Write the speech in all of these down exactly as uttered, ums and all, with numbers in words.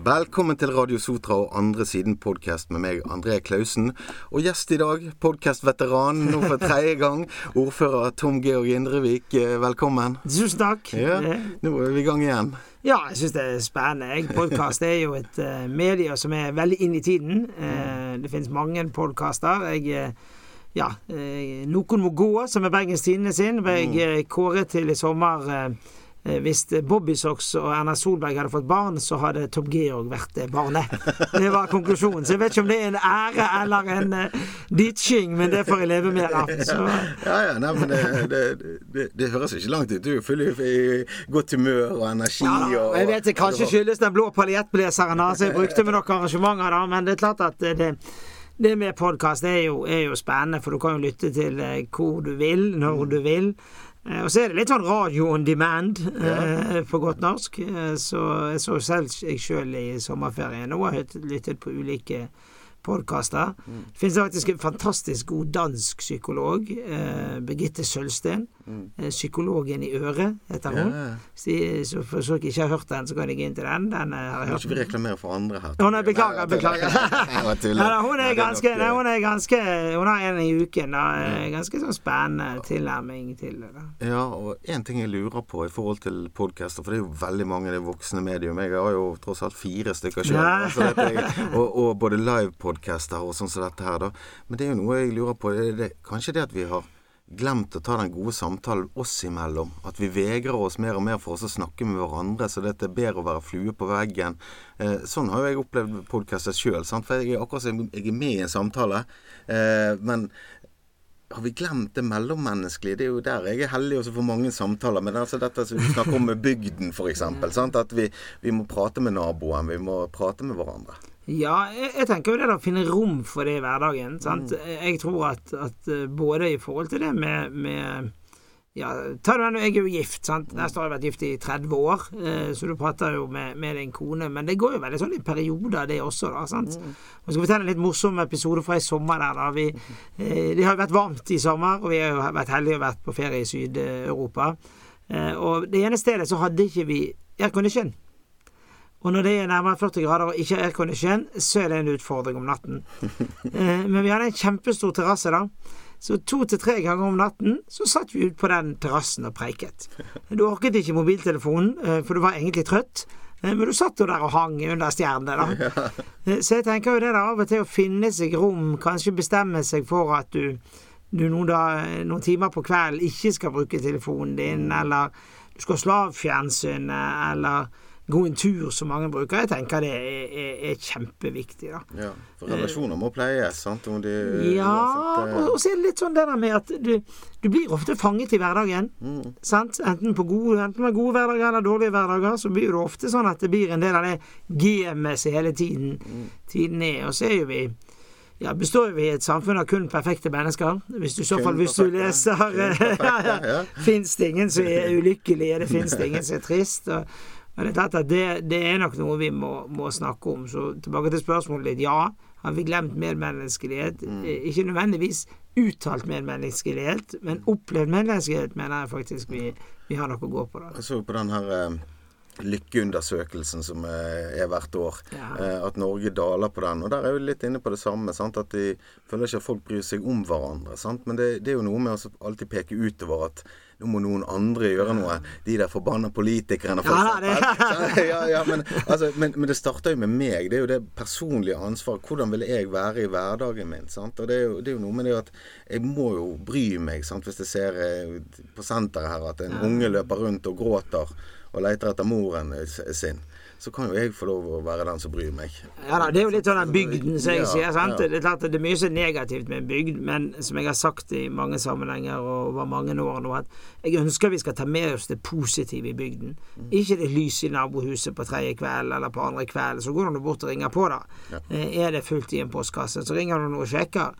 Velkommen til Radio Sotra og Andre Siden podcast med meg, André Klausen. Og gjest i dag, podcastveteran, nå for tredje gang, ordfører Tom Georg Indrevik. Velkommen. Tusen takk. Ja, nå er vi i gang igjen. Ja, jeg synes det er spennende. Podcast er jo et uh, medie som er veldig inn i tiden. Uh, det finnes mange podcaster. Jeg, uh, ja, uh, noen må gå, som er Bergens Tidende sin. Jeg uh, kåret til i sommer... Uh, Hvis Bobby Sox og Erna Solberg hadde fått barn, så hadde Tom Georg vært det barnet. Det var konklusjonen. Så jeg vet ikke om det er en ære eller en uh, ditching, men det får jeg leve med da. Så. Ja, ja, nei, men det, det, det, det høres ikke langt ut. Du er full i godt humør og energi. Ja, da, og jeg vet det kanskje skyldes den blå paljettbleseren da, så jeg brukte med noen arrangementer da, men det er klart at det, det med podcast er jo, er jo spennende, for du kan jo lytte til uh, hvor du vil, når du vil. Eh, og så er det litt sånn radio on demand eh, på godt norsk. Eh, så jeg så selv jeg selv i sommerferien og har lyttet på ulike podcaster. Mm. Det finnes faktisk en fantastisk god dansk psykolog, eh, Birgitte Sølsten. Mm. Eh, psykologen i øret, heter hun. Ja. Så, så for så ikke har hørt den, så kan jeg gå inn til den. Den har jeg hørt. Må ikke vi reklamere for andre her? Å nei, beklager, beklager. Nei, hun er ganske, nei, hun er ganske, hun har en i uken, da. Ganske sånn spennende tilnærming til det. Da. Ja, og en ting jeg lurer på i forhold til podcaster, for det er jo veldig mange av de voksne medium. Jeg har jo tross alt fire stykker selv. Ja. Altså jeg, og, og både live-podcaster og sånn som dette her da. Men det er jo noe jeg lurer på. Det, det, kanskje det at vi har glemt å ta den gode samtalen oss imellom. At vi vegrer oss mer og mer for oss å snakke med hverandre, så det er bedre å være flue på veggen. Eh, sånn har jo jeg opplevd podcaster selv, sant? For jeg er akkurat som jeg er med i en samtale. Eh, men har vi glemt det mellommenneskelige? Det er jo der jeg er heldig også for mange samtaler. Men altså dette som vi snakker om med bygden for eksempel, sant? At vi, vi må prate med naboen, vi må prate med hverandre. Ja, jeg, jeg tenker jo det da, å finne rom for det i hverdagen, sant? Mm. Jeg tror at, at både i forhold til det med, med ja, ta det med, jeg er jo gift, sant? Neste har jeg vært gift i tretti år, eh, så du prater jo med, med din kone, men det går jo veldig sånn i perioder det også da, sant? Mm. Og skal fortelle en litt morsom episode fra i sommer der da, vi, eh, det har jo vært varmt i sommer, og vi har jo vært heldige og vært på ferie i Syd-Europa, eh, og det ene stedet så hadde ikke vi aircondition. Og når det er nærmere førti grader og ikke aircondition, så er det en utfordring om natten. Eh, men vi hadde en kjempestor terrasse da. Så to til tre ganger om natten, så satt vi ut på den terrassen og preiket. Du orket ikke mobiltelefonen, eh, for du var egentlig trøtt. Eh, men du satt jo der og hang under stjernene da. Eh, så jeg tenker jo det da, av og til å finne seg rom, kanskje bestemme seg for at du, du noen, da, noen timer på kvelden ikke skal bruke telefonen din, eller du skal slå av fjernsynet, eller gå en tur som mange bruker. Jeg tenker det er, er, er kjempeviktig da. Ja, for relasjoner må pleies, sant? Om de, ja, uansett, og, og så er det litt sånn det der med at du, du blir ofte fanget i hverdagen, mm. sant? Enten på gode, enten med gode hverdager eller dårlige hverdager, så blir det ofte sånn at det blir en del av det gamet seg hele tiden, mm. tiden er, og så er jo vi ja, består vi i et samfunn av kun perfekte mennesker. Hvis du i så fall, hvis du leser ja, ja, ja. Finnes det ingen som er ulykkelige, det finnes det ingen som er trist, og Og det er klart at det, det er nok noe vi må, må snakke om. Så tilbake til spørsmålet litt. Ja, har vi glemt medmenneskelighet? Mm. Ikke nødvendigvis uttalt medmenneskelighet, men opplevd medmenneskelighet mener jeg faktisk vi, vi har noe å gå på da. Jeg så på den her eh, lykkeundersøkelsen som eh, er hvert år, ja. eh, at Norge daler på den. Og der er jo litt inne på det samme, sant? At de føler ikke at folk bryr seg om hverandre. Sant? Men det, det er jo noe med å alltid peke utover at nå må noen andre gjøre noe. De der forbanna politikerne. For ja, det. ja, ja, men, altså, men, men det starter jo med meg. Det er jo det personlige ansvaret. Hvordan vil jeg være i hverdagen min? Sant? Og det er, jo, det er jo noe med det at jeg må jo bry meg, sant? Hvis jeg ser eh, på senteret her at en unge løper rundt og gråter og leter etter moren sin, så kan jo jeg få lov å være den som bryr meg. Ja da, det er jo litt sånn den bygden, som jeg ja, sier, sant? Ja. Det er klart at det er mye så negativt med en bygd, men som jeg har sagt i mange sammenhenger og over mange år nå, at jeg ønsker vi skal ta med oss det positive i bygden. Mm. Ikke det lys i nabohuset på tredje kveld eller på andre kveld, så går du bort og ringer på da. Ja. Er det fullt i en postkasse, så ringer du noe og sjekker.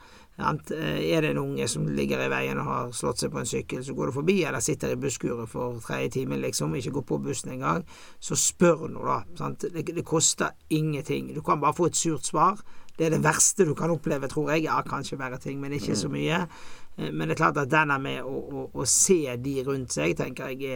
Er det en unge som ligger i veien og har slått seg på en sykkel, så går du forbi eller sitter i busskuret for tredje timen liksom, ikke går på bussen en gang, så spør noe da, sant? Det, det koster ingenting, du kan bare få et surt svar. Det er det verste du kan oppleve, tror jeg. Ja, kanskje være ting, men ikke så mye. Men det er klart at den er med å, å, å se de rundt seg, tenker jeg er,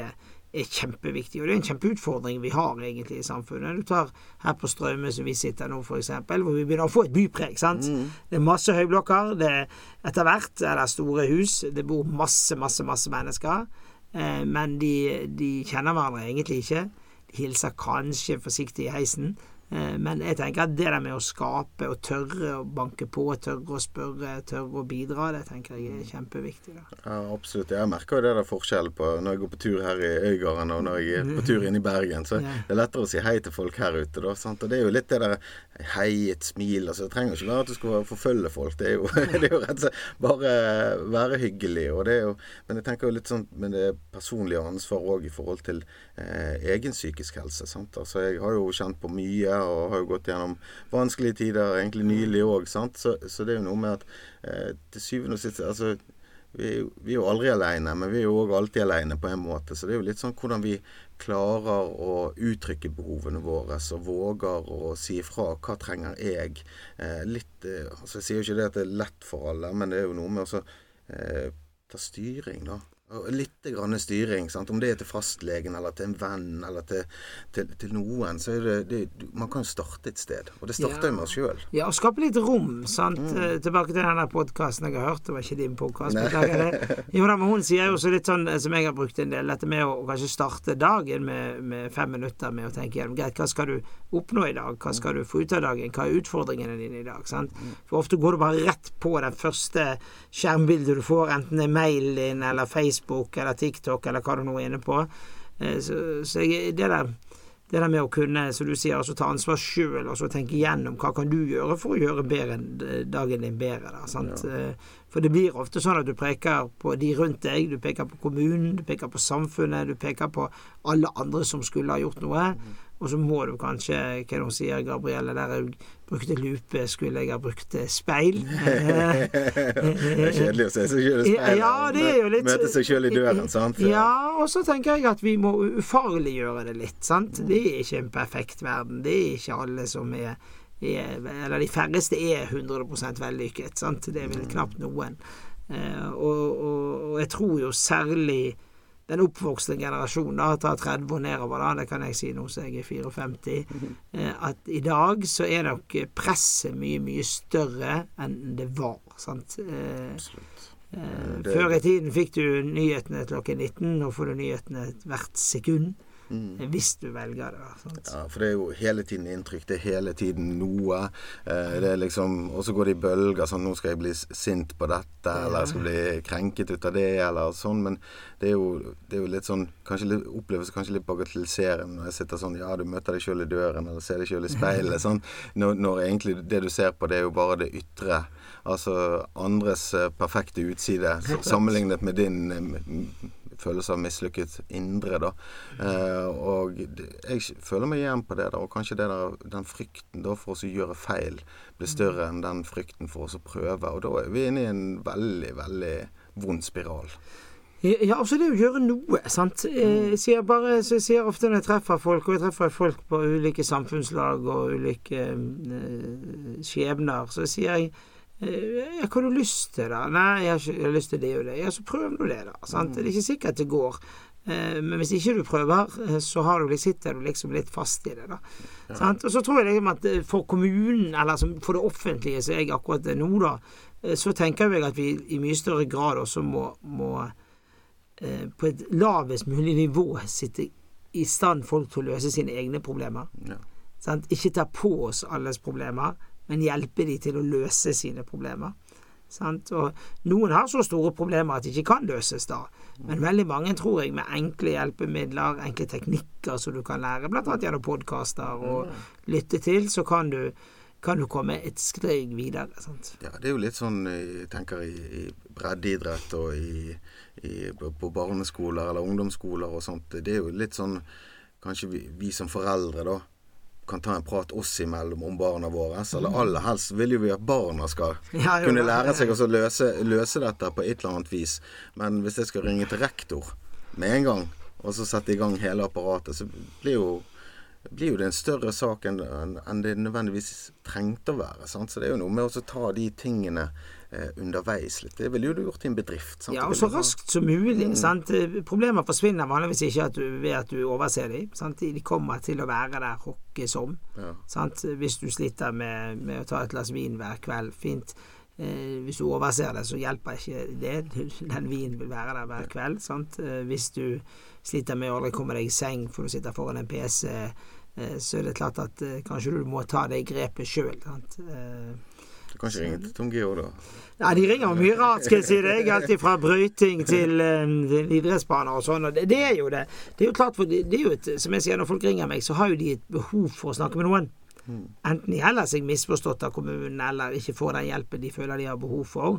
er kjempeviktig, og det er en kjempeutfordring vi har egentlig i samfunnet. Du tar her på Strømme som vi sitter nå for eksempel, hvor vi begynner å få et bypreg, sant? Mm. Det er masse høyblokker, det er etter hvert er det store hus, det bor masse, masse, masse mennesker, eh, men de, de kjenner hverandre egentlig ikke. De hilser kanskje forsiktig i heisen, men jeg tenker at det der med å skape og tørre å banke på, tørre å spørre, tørre å bidra, det tenker jeg er kjempeviktig da. Ja, absolutt. Jeg merker jo det der forskjell på når jeg går på tur her i Øygarden og når jeg er på tur inn i Bergen, så ja. Det er lettere å si hei til folk her ute da, sant? Og det er jo litt det der hei, et smil, altså det trenger ikke være at du skal forfølge folk, det er jo, det er jo rett og slett bare være hyggelig, og det er jo, men jeg tenker jo litt sånn med det personlige ansvar også i forhold til eh, egen psykisk helse, sant? Altså jeg har jo kjent på mye og har jo gått gjennom vanskelige tider, egentlig nylig også, sant? Så, så det er jo noe med at eh, til syvende og sist, altså vi, vi er jo aldri alene, men vi er jo også alltid alene på en måte, så det er jo litt sånn hvordan vi klarer å uttrykke behovene våre, og våger å si ifra, hva trenger jeg? Eh, litt, eh, altså jeg sier jo ikke det at det er lett for alle, men det er jo noe med å eh, ta styring da. Litt grann styring, sant? Om det er til fastlegen eller til en venn eller til, til, til noen, så er det, det man kan starte et sted, og det starter jo ja. Med oss selv. Ja, og skape litt rom, sant? Mm. Tilbake til denne podcasten jeg har hørt, det var ikke din podcast, beklager det. Jo da, men hun sier jo også litt sånn, som jeg har brukt en del, dette med å, å kanskje starte dagen med, med fem minutter med å tenke gjennom, greit, hva skal du oppnå i dag? Hva skal du få ut av dagen? Hva er utfordringene dine i dag? Sant? For ofte går du bare rett på den første skjermbildet du får, enten det er mailen din eller Facebook eller TikTok eller hva du nå er inne på, så, så jeg, det, der, det der med å kunne, som du sier, altså ta ansvar selv og så tenke gjennom hva kan du gjøre for å gjøre bedre, dagen din bedre da, sant? Ja. For det blir ofte sånn at du peker på de rundt deg, du peker på kommunen, du peker på samfunnet, du peker på alle andre som skulle ha gjort noe, mm. og så må du kanskje, hva de sier Gabrielle, der jeg brukte lupe, skulle jeg ha brukt speil. Det er kjedelig å se seg selv i speil. Ja, det er jo litt... Møte seg selv i døren, sant? Ja, og så tenker jeg at vi må ufarliggjøre det litt, sant? Det er ikke en perfekt verden, det er ikke alle som er, er eller de færreste er hundre prosent vellykket, sant? Det er vel knapt noen. Og, og, og jeg tror jo særlig den oppvoksende generasjonen da, tar tretti år nedover da, det kan jeg si nå, så jeg er femtifire, mm-hmm. eh, at i dag så er nok presset mye, mye større enn det var, sant? Eh, Absolutt. Eh, det... Før i tiden fikk du nyhetene klokken nitten, nå får du nyhetene hvert sekund. Mm. Hvis du velger det. Sant? Ja, for det er jo hele tiden inntrykk, det er hele tiden noe. Eh, det er liksom, og så går det i bølger, sånn, nå skal jeg bli sint på dette, ja. Eller jeg skal bli krenket ut av det, eller sånn, men det er jo, det er jo litt sånn, kanskje litt, oppleves kanskje litt bagatelliserende når jeg sitter sånn, ja, du møter deg selv i døren, eller ser deg selv i speilet, sånn, når, når egentlig det du ser på, det er jo bare det ytre, altså andres perfekte utside, sammenlignet med din følelse av mislykket indre da, eh, og jeg føler meg igjen på det da, og kanskje det der, den frykten da for oss å gjøre feil blir større enn den frykten for oss å prøve, og da er vi inne i en veldig, veldig vond spiral. Ja, altså det å gjøre noe, sant? Jeg sier bare, så jeg sier ofte når jeg treffer folk, og jeg treffer folk på ulike samfunnslag og ulike uh, skjebner, så sier jeg ja, hva har du lyst til da? Nei, jeg har ikke jeg har lyst til det og det. Ja, så prøv du det da, sant? Det er ikke sikkert det går. Men hvis ikke du prøver, så har du, sitter du liksom litt fast i det da. Ja. Sant? Og så tror jeg liksom at for kommunen, eller for det offentlige, så er jeg akkurat nå da, så tenker jeg at vi i mye større grad også må, må på et lavest mulig nivå sitte i stand folk til å løse sine egne problemer. Ja. Sant? Ikke ta på oss alles problemer, men hjelpe de til å løse sine problemer. Sant? Og noen har så store problemer at de ikke kan løses da. Men veldig mange tror jeg med enkle hjelpemidler, enkle teknikker som du kan lære, blant annet gjennom podcaster og lytte til, så kan du, kan du komme et steg videre. Sant? Ja, det er jo litt sånn, jeg tenker i, i breddeidrett og i, i, på barneskoler eller ungdomsskoler og sånt. Det er jo litt sånn, kanskje vi, vi som foreldre da, kan ta en prat oss imellom om barna våre, eller aller helst vil jo vi at barna skal ja, jo, kunne lære seg å løse, løse dette på et eller annet vis, men hvis jeg skal ringe til rektor med en gang, og så sette i gang hele apparatet, så blir jo, blir jo det en større sak enn, enn det nødvendigvis trengte å være, sant? Så det er jo noe med å ta de tingene eh, underveis litt. Det ville jo du gjort i en bedrift. Sant? Ja, og så raskt som mulig. Mm. Sant? Problemer forsvinner vanligvis ikke at du, ved at du overser dem. Sant? De kommer til å være der hokke som. Ja. Sant? Hvis du sliter med, med å ta et glass vin hver kveld, fint. Eh, hvis du overser det, så hjelper ikke det. Den vinen vil være der hver kveld. Sant? Eh, hvis du sliter med å aldri komme deg i seng for du sitter foran en P C, eh, så er det klart at eh, kanskje du må ta det grepet selv. Sant? Eh, Du kan ikke ringe til Tom Geo da? Ja, de ringer mye rart, skal jeg si det. Alltid fra brøyting til, til idrettsbaner og sånn. Og det, det er jo det. Det er jo klart, for det, det er jo et, som jeg sier, når folk ringer meg, så har jo de et behov for å snakke med noen. Mm. Enten de heller seg misforstått av kommunen, eller ikke får den hjelpen de føler de har behov for.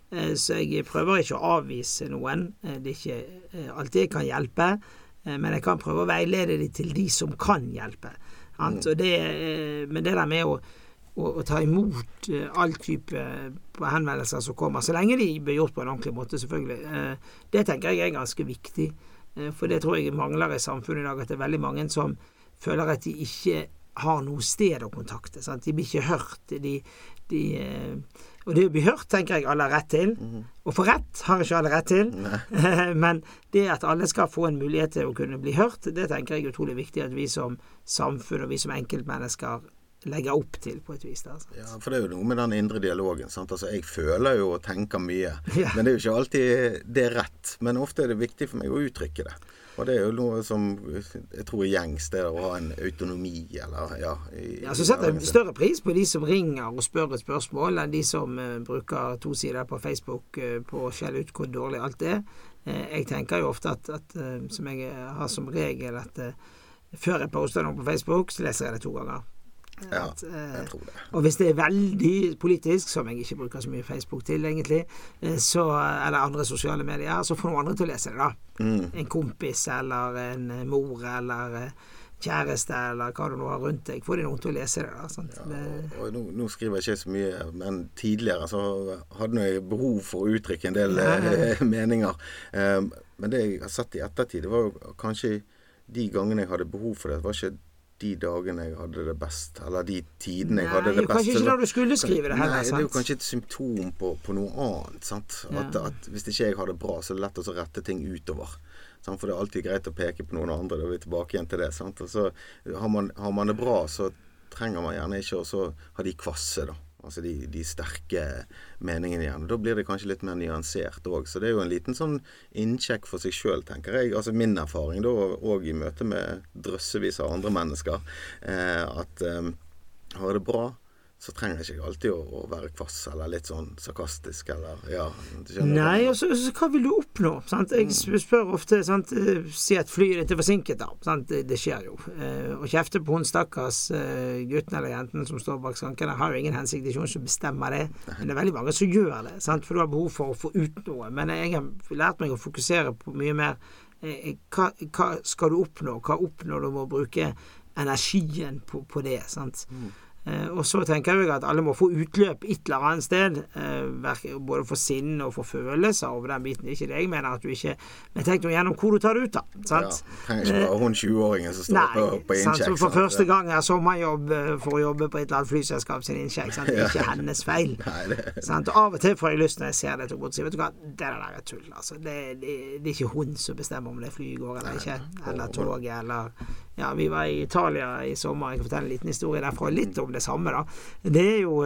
Så jeg prøver ikke å avvise noen. Det er ikke alltid jeg kan hjelpe, men jeg kan prøve å veilede de til de som kan hjelpe. Mm. Det, men det der med å og, og ta imot uh, all type uh, henvendelser som kommer, så lenge de blir gjort på en ordentlig måte, selvfølgelig. Uh, det tenker jeg er ganske viktig, uh, for det tror jeg mangler i samfunnet i dag, at det er veldig mange som føler at de ikke har noe sted å kontakte, sant? De blir ikke hørt, de, de, uh, og det å bli hørt tenker jeg alle har rett til, mm-hmm. og for rett har ikke alle rett til, uh, men det at alle skal få en mulighet til å kunne bli hørt, det tenker jeg er utrolig viktig at vi som samfunn og vi som enkeltmennesker legger opp til på et vis. Altså. Ja, for det er jo noe med den indre dialogen. Sant? Altså, jeg føler jo og tenker mye, ja. Men det er jo ikke alltid det er rett. Men ofte er det viktig for meg å uttrykke det. Og det er jo noe som jeg tror er gjengs, det å ha en autonomi, eller ja. I, ja, så setter jeg større pris på de som ringer og spør et spørsmål, enn de som uh, bruker to sider på Facebook uh, på å skjelle ut hvor dårlig alt er. Uh, jeg tenker jo ofte at, at uh, som jeg har som regel, at uh, før jeg poster noe på Facebook, så leser jeg det to ganger. Ja, jeg tror det. Og hvis det er veldig politisk, som jeg ikke bruker så mye Facebook til egentlig, så, eller andre sosiale medier, så får noen andre til å lese det da. Mm. En kompis, eller en mor, eller kjæreste, eller hva du nå har rundt deg, får de noen til å lese det da. Sant? Ja, og, og nå, nå skriver jeg ikke så mye, men tidligere så hadde jeg behov for å uttrykke en del ja. meninger. Um, men det jeg har sett i ettertid, det var jo kanskje de gangene jeg hadde behov for det, det var ikke de dagene jeg hadde det best, eller de tidene jeg hadde det best. Nei, kanskje ikke da du skulle skrive det heller, Nei, sant? det er jo kanskje et symptom på, på noe annet, sant? At, ja. at hvis ikke jeg har det bra, så er det lett å rette ting utover. Sant? For det er alltid greit å peke på noen andre, da er vi tilbake igjen til det, sant? Og så har man, har man det bra, så trenger man gjerne ikke, og så har de kvasse da. Altså de, de sterke meningene igjen. Da blir det kanskje litt mer nyansert også. Så det er jo en liten sånn innsjekk for seg selv, tenker jeg. Altså min erfaring da, og i møte med drøssevis av andre mennesker, eh, at eh, har det bra, så trenger jeg ikke alltid å, å være kvass, eller litt sånn sarkastisk, eller ja. Nei, og så, så hva vil du oppnå? Sant? Jeg spør ofte, sant? Si at flyet ditt er forsinket da, sant? Det, det skjer jo. Eh, og kjefte på hun stakkars eh, gutten eller jenten som står bak skankene, har jo ingen hensikt, det er ikke noen som bestemmer det, men det er veldig mange som gjør det, sant? For du har behov for å få ut noe, men jeg har lært meg å fokusere på mye mer, eh, hva, hva skal du oppnå? Hva oppnår du med å bruke energien på, på det, sant? Mm. Eh, og så tenker jeg at alle må få utløp et eller annet sted, eh, både for sinn og for følelser over den biten. Det er ikke det jeg mener at du ikke, men tenk noe gjennom hvor du tar det ut da, sant? Ja, trenger ikke bare hun tjue-åringen som står nei, på, på innsjekk. Nei, så for første gang er sommerjobb for å jobbe på et eller annet flyselskap sin innsjekk, sant? Det er ikke hennes feil. Nei, det... sant? Og av og til får jeg lyst når jeg ser det til å gå til å si, vet du hva, det der er tull, altså. Det, det, det er ikke hun som bestemmer om det flyet går eller ikke, eller toget, eller... Ja, vi var i Italia i sommer, jeg kan fortelle en liten historie derfra, litt om det samme da. Det er jo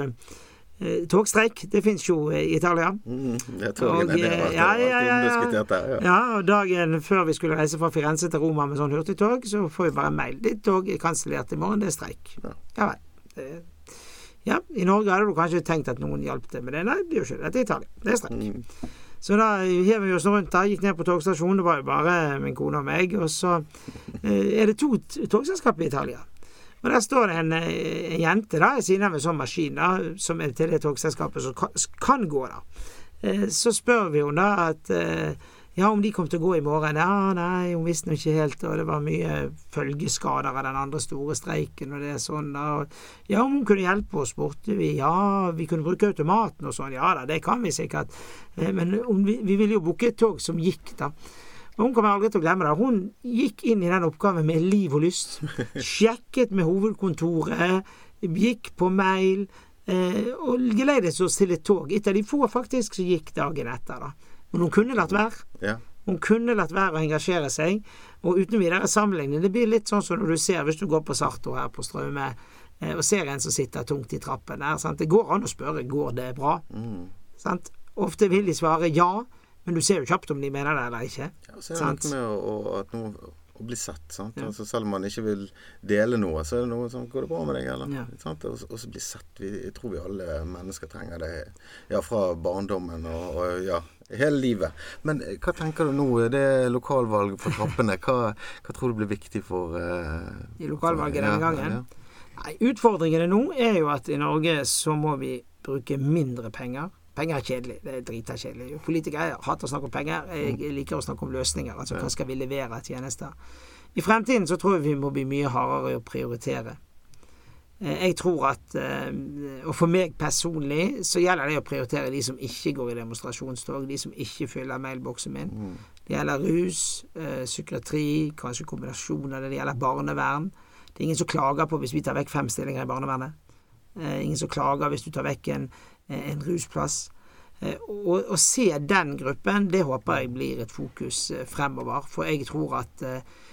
eh, togstreik, det finnes jo i Italia. Mm, det er togene, det har vært ja, ja, ja, omdiskutert der. Ja. ja, og dagen før vi skulle reise fra Firenze til Roma med sånn hurtigtog, så får vi bare mail. Ditt tog er kansellert i morgen, det er streik. Ja, ja vel. Ja, i Norge hadde du kanskje tenkt at noen hjalp det, men det, nei, det er jo ikke det. Dette er Italia, det er streik. Mm. Så da hever vi oss rundt der, gikk ned på togstasjonen, det var jo bare min kone og meg, og så eh, er det to togselskap i Italia. Og der står det en, en jente da, i siden av en sånn maskin da, som er til det togselskapet som kan, kan gå da. Eh, så spør vi hun da at, eh, ja, om de kom til å gå i morgen. Ja, nei, hun visste ikke helt, og det var mye følgeskader av den andre store streiken, og det er sånn da. Ja, om hun kunne hjelpe oss, spurte vi. Ja, vi kunne bruke automaten og sånn. Ja da, det kan vi sikkert. Eh, men om vi, vi ville jo booke et tog som gikk da. Og hun kommer aldri til å glemme det. Hun gikk inn i den oppgaven med liv og lyst. Sjekket med hovedkontoret, gikk på mail, eh, og geleidet oss til et tog. Et av de få faktisk som gikk dagen etter da. Men hun kunne latt være. Ja. Hun kunne latt være å engasjere seg, og uten videre sammenligning, det blir litt sånn som når du ser, hvis du går på Sarto her på Straume, eh, og ser en som sitter tungt i trappen der, sant? Det går an å spørre, går det bra? Mm. Sant? Ofte vil de svare ja, men du ser jo kjapt om de mener det eller ikke. Ja, så er det noe med å, å, at noe, å bli sett, sant? Ja. Altså, selv om man ikke vil dele noe, så er det noe sånn, går det bra med deg, eller? Ja. Sant? Og, og så bli sett, vi, jeg tror vi alle mennesker trenger det, ja, fra barndommen og, og ja, hele livet. Men hva tenker du nå? Det er lokalvalg på trappene. Hva, hva tror du blir viktig for... Uh, I lokalvalget denne ja, gangen? Ja. Nei, utfordringene nå er jo at i Norge så må vi bruke mindre penger. Penger er kjedelig, det er drita kjedelig. Politikere hater å snakke om penger, jeg liker å snakke om løsninger, altså hva skal vi levere tjenester. I fremtiden så tror jeg vi må bli mye hardere å prioritere. Jeg tror at, og for meg personlig, så gjelder det å prioritere de som ikke går i demonstrasjonstog, de som ikke fyller mailboksen min. Det gjelder rus, psykiatri, kanskje kombinasjon av det, det gjelder barnevern. Det er ingen som klager på hvis vi tar vekk fem stillinger i barnevernet. Ingen som klager hvis du tar vekk en en rusplass. Og å se den gruppen, det håper jeg blir et fokus fremover, for jeg tror at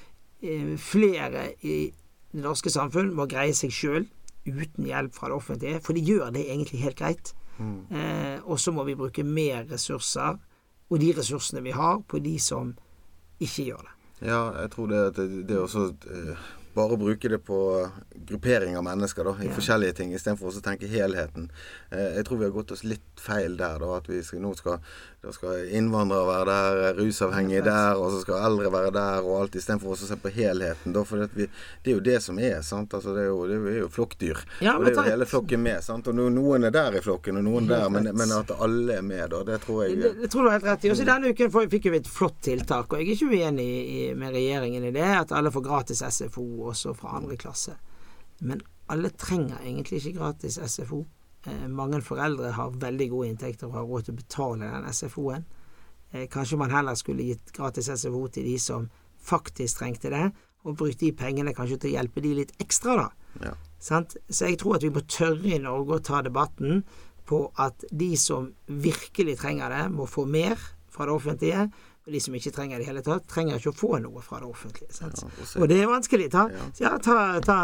flere i det norske samfunn må greie seg selv uten hjelp fra det offentlige, for de gjør det egentlig helt greit. Mm. Eh, og så må vi bruke mer ressurser, og de ressursene vi har, på de som ikke gjør det. Ja, jeg tror det, det, det er også... Uh bare bruke det på gruppering av mennesker da, i ja. forskjellige ting, i stedet for å tenke helheten. Eh, jeg tror vi har gått oss litt feil der, da, at vi skal, nå skal, da skal innvandrere være der, rusavhengige der, og så skal eldre være der, og alt, i stedet for å se på helheten. Da, for vi, det er jo det som er, sant? Altså, det er jo, det er jo flokkdyr, ja, og det er jo hele flokken med, sant? Og noen er der i flokken, og noen der, men, men at alle er med, da, det tror jeg... Det, det tror du helt rett i. Også denne uken fikk vi et flott tiltak, og jeg er ikke uenig i, med regjeringen i det, at alle får gratis S F O, også fra andre klasse. Men alle trenger egentlig ikke gratis S F O. Eh, mange foreldre har veldig gode inntekter og har råd til å betale den S F O-en. Eh, kanskje man heller skulle gitt gratis S F O til de som faktisk trengte det, og brukt de pengene kanskje til å hjelpe de litt ekstra da. Ja. Sant? Så jeg tror at vi må tørre i Norge å ta debatten på at de som virkelig trenger det, må få mer fra det offentlige, og de som ikke trenger det hele tatt, trenger ikke å få noe fra det offentlige. Sant? Ja, og, og det er vanskelig. Ta, ja. Ja, ta, ta,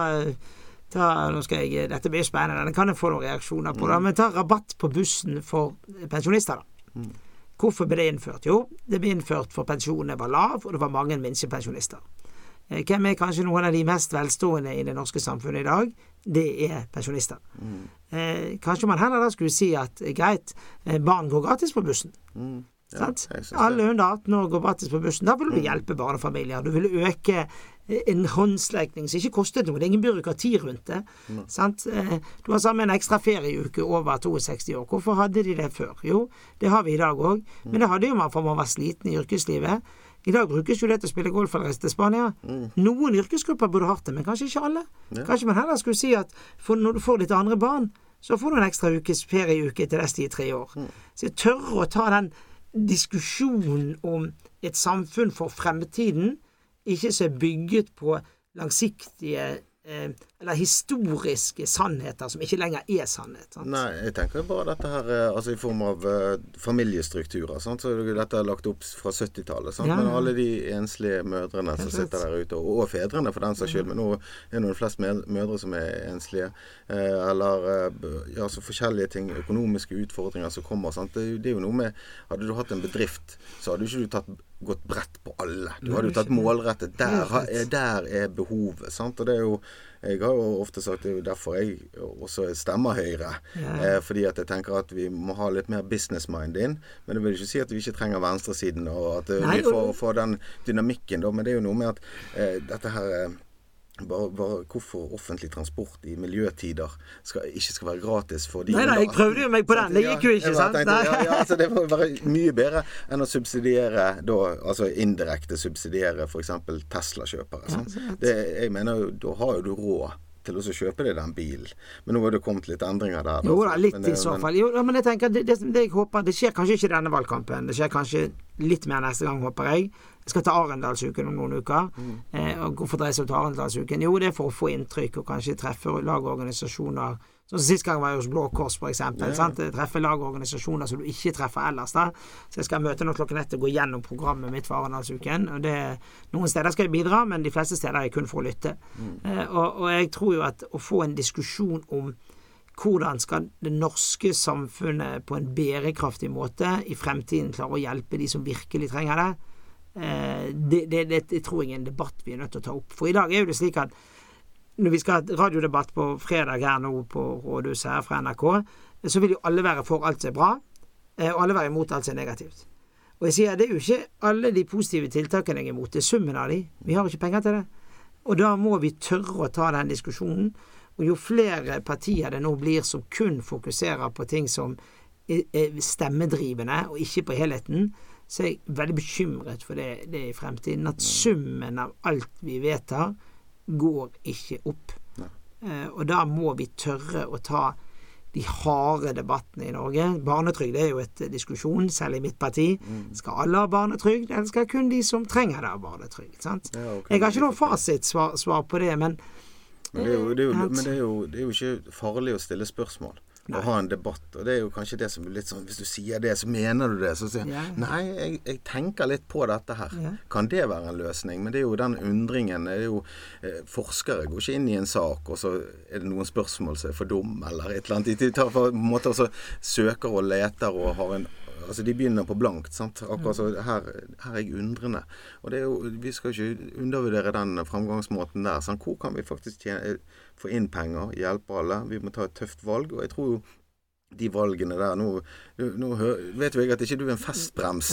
ta, nå skal jeg, dette blir spennende, den kan jeg få noen reaksjoner på, mm. da, men ta rabatt på bussen for pensjonister da. Mm. Hvorfor ble det innført? Jo, det ble innført for pensjonene var lav, og det var mange minstepensjonister. Hvem er kanskje noen av de mest velstående i det norske samfunnet i dag? Det er pensjonister. Mm. Eh, kanskje man heller da skulle si at greit, barn går gratis på bussen. Mm. Ja, alle under atten år går gratis på bussen. Da vil du hjelpe barnefamilier. Du vil øke en håndslekning som ikke kostet noe. Det er ingen byråkrati rundt det. Mm. Sant? Du har sammen en ekstra ferieuke over sekstito år. Hvorfor hadde de det før? Jo, det har vi i dag også. Men det hadde jo man for man var sliten i yrkeslivet. I dag brukes jo det til å spille golf eller reise til Spania. Mm. Noen yrkesgrupper burde hatt det, men kanskje ikke alle. Ja. Kanskje man heller skulle si at for når du får litt andre barn, så får du en ekstra ukes ferieuke til resten i tre år. Mm. Så jeg tør å ta den diskusjon om et samfunn for fremtiden, ikke så er bygget på langsiktige eh, eller historiske sannheter som ikke lenger er sannhet. Sant? Nei, jeg tenker bare dette her, altså i form av uh, familiestrukturer, sant? Så dette er lagt opp fra syttitallet, sant? Ja. Men alle de enslige mødrene som sitter der ute, og, og fedrene for den saks skyld, men nå er det de flest mødre som er enslige, eh, eller uh, ja, så forskjellige ting, økonomiske utfordringer som kommer, sant? Det, det er jo noe med, hadde du hatt en bedrift, så hadde du ikke tatt gått bredt på alle. Du hadde jo tatt målrettet. Der, der er behovet, sant? Og det er jo, jeg har jo ofte sagt, det er jo derfor jeg også stemmer Høyre. Ja. Eh, fordi at jeg tenker at vi må ha litt mer business mind inn, men det vil ikke si at vi ikke trenger venstresiden, og at Nei, vi får, får den dynamikken da, men det er jo noe med at eh, dette her eh, Bare, bare hvorfor offentlig transport i miljøtider skal, ikke skal være gratis for de... Nei, nei, jeg prøvde jo meg på den, det gikk jo ikke, sant? Tenkte, ja, ja, altså det må være mye bedre enn å subsidiere, da, altså indirekte subsidiere for eksempel Tesla-kjøpere. Sant? Det, jeg mener, da har jo du råd til å kjøpe deg den bilen. Men nå har det kommet litt endringer der. Jo da, litt men, i så fall. Jo, men jeg tenker, det, det, det jeg håper, det skjer kanskje ikke i denne valgkampen, det skjer kanskje litt mer neste gang, håper jeg. Jeg skal til Arendalsuken om noen uker. Mm. Eh, og hvorfor dreier seg til Arendalsuken? Jo, det er for å få inntrykk og kanskje treffe lagorganisasjoner. Sånn som sist gang var jeg hos Blå Kors, for eksempel. Yeah. Sant? Treffe lagorganisasjoner som du ikke treffer ellers da. Så jeg skal møte noen klokken ett og gå gjennom programmet mitt for Arendalsuken. Og det, noen steder skal jeg bidra, men de fleste steder er jeg kun for å lytte. Mm. Eh, og, og jeg tror jo at å få en diskusjon om hvordan skal det norske samfunnet på en bærekraftig måte i fremtiden klare å hjelpe de som virkelig trenger det, eh, det, det, det, det tror jeg er en debatt vi er nødt til å ta opp. For i dag er jo det slik at når vi skal ha radiodebatt på fredag her nå på Rådhuset her fra N R K, så vil jo alle være for alt som er bra, og alle være imot alt som er negativt. Og jeg sier, det er jo ikke alle de positive tiltakene jeg er imot, det er summen av de. Vi har ikke penger til det. Og da må vi tørre å ta den diskusjonen. Og jo flere partier det nå blir som kun fokuserer på ting som er stemmedrivende, og ikke på helheten, så er jeg veldig bekymret for det, det i fremtiden. At summen av alt vi vedtar, går ikke opp. Eh, og da må vi tørre å ta de harde debattene i Norge. Barnetrygd er jo et diskusjon, selv i mitt parti. Mm. Skal alle ha barnetrygd, eller skal kun de som trenger det ha barnetrygd? Sant? Ja, okay. Jeg har ikke noe fasit svar, svar på det, men Men, det er, jo, det, er jo, men det, er jo, det er jo ikke farlig å stille spørsmål. Nei. Å ha en debatt, og det er jo kanskje det som er litt sånn, hvis du sier det, så mener du det, så sier jeg, nei, jeg, jeg tenker litt på dette her. Ja. Kan det være en løsning? Men det er jo den undringen, det er jo, eh, forskere går ikke inn i en sak, og så er det noen spørsmål som er for dum, eller et eller annet. De tar på en måte også søker og leter, og har en, altså de begynner på blankt, sant? Akkurat så her, her er jeg undrende. Og det er jo, vi skal ikke undervurdere den framgangsmåten der, sånn, hvor kan vi faktisk tjene, få inn penger, hjelpe alle, vi må ta et tøft valg, og jeg tror jo de valgene der, nå, nå vet jo jeg at ikke du er en festbrems,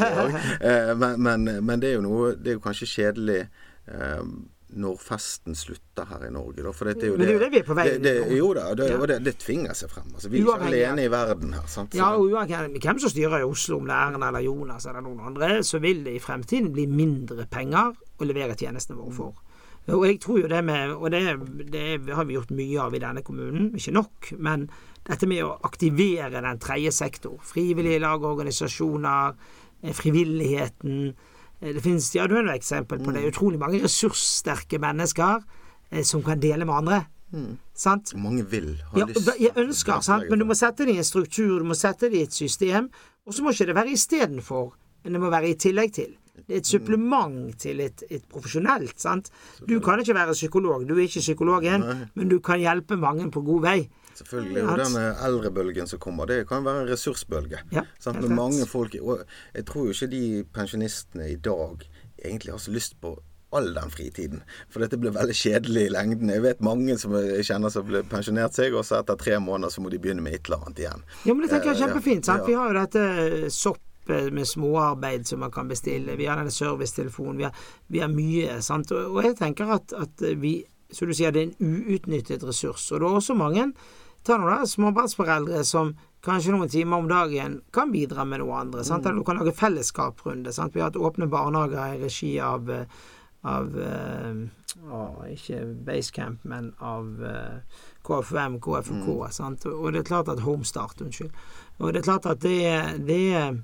men, men, men det er jo noe, det er jo kanskje kjedelig eh, når festen slutter her i Norge, da, for det er jo det, men det er jo det vi er på vei det, det, jo da, det, og det, det tvinger seg frem, altså vi er ikke alene i verden her, sant? Ja, og uavhengig hvem som styrer i Oslo, om det er Erna eller Jonas eller noen andre, så vil det i fremtiden bli mindre penger å levere tjenestene våre for. Og jeg tror jo det med, og det, det har vi gjort mye av i denne kommunen, ikke nok, men dette med å aktivere den tredje sektor, frivillige lagorganisasjoner, frivilligheten, det finnes, ja, du har noen eksempel på det, utrolig mange ressurssterke mennesker eh, som kan dele med andre. Mm. Sant? Mange vil ha ja, lyst. Jeg ønsker, sant? Men du må sette det i en struktur, du må sette det i et system, og så må ikke det være i stedet for, men det må være i tillegg til. Det er et supplement til et, et profesjonelt, sant? Du kan ikke være psykolog, du er ikke psykologen, Nei. Men du kan hjelpe mange på god vei. Selvfølgelig, og den eldrebølgen som kommer, det kan være en ressursbølge. Ja, sant? Med mange folk, og jeg tror jo ikke de pensjonistene i dag egentlig har så lyst på all den fritiden, for dette blir veldig kjedelig i lengden. Jeg vet mange som jeg kjenner som ble pensjonert seg, og så etter tre måneder så må de begynne med et eller annet igjen. Ja, men det tenker jeg er kjempefint, sant? Ja. Vi har jo dette sopp med småarbeid som man kan bestille, vi har denne servicetelefonen, vi har, vi har mye, sant? Og, og jeg tenker at, at vi, så du sier, det er en uutnyttet ressurs, og det er også mange, ta noen da, småbarnsforeldre som kanskje noen timer om dagen kan bidra med noe andre, sant? Eller du kan lage fellesskaprunde, sant? Vi har hatt åpne barnehager i regi av av uh, å, ikke Basecamp, men av uh, K F U M, K F U K, mm. sant? Og det er klart at Homestart, unnskyld. Og det er klart at det, det er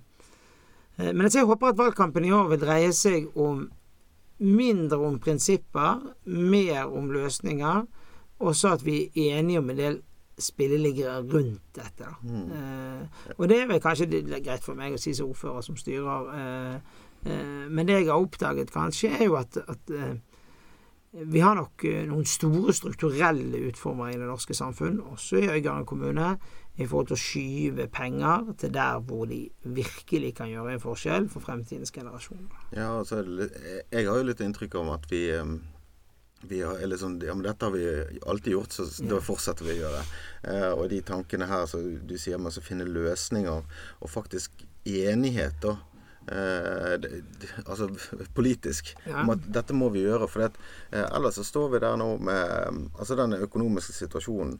men jeg håper at valgkampen i år vil dreie seg om mindre om prinsipper, mer om løsninger, og så at vi er enige om en del spilleliggere rundt dette. Mm. Eh, og det er vel kanskje det er greit for meg å si som ordfører som styrer, eh, eh, men det jeg har oppdaget kanskje er jo at, at eh, vi har nok noen store strukturelle utfordringer i det norske samfunn, også i Øygarden kommune, i forhold til å skyve penger til der hvor de virkelig kan gjøre en forskjell for fremtidens generasjoner. Ja, altså, jeg har jo litt inntrykk om at vi, vi har, eller sånn, ja, men dette har vi alltid gjort, så ja. Da fortsetter vi å gjøre det. Eh, og de tankene her, så du sier man så finne løsninger, og faktisk enighet da, eh, det, altså politisk, ja. Om at dette må vi gjøre, for at, eh, ellers så står vi der nå med, altså den økonomiske situasjonen,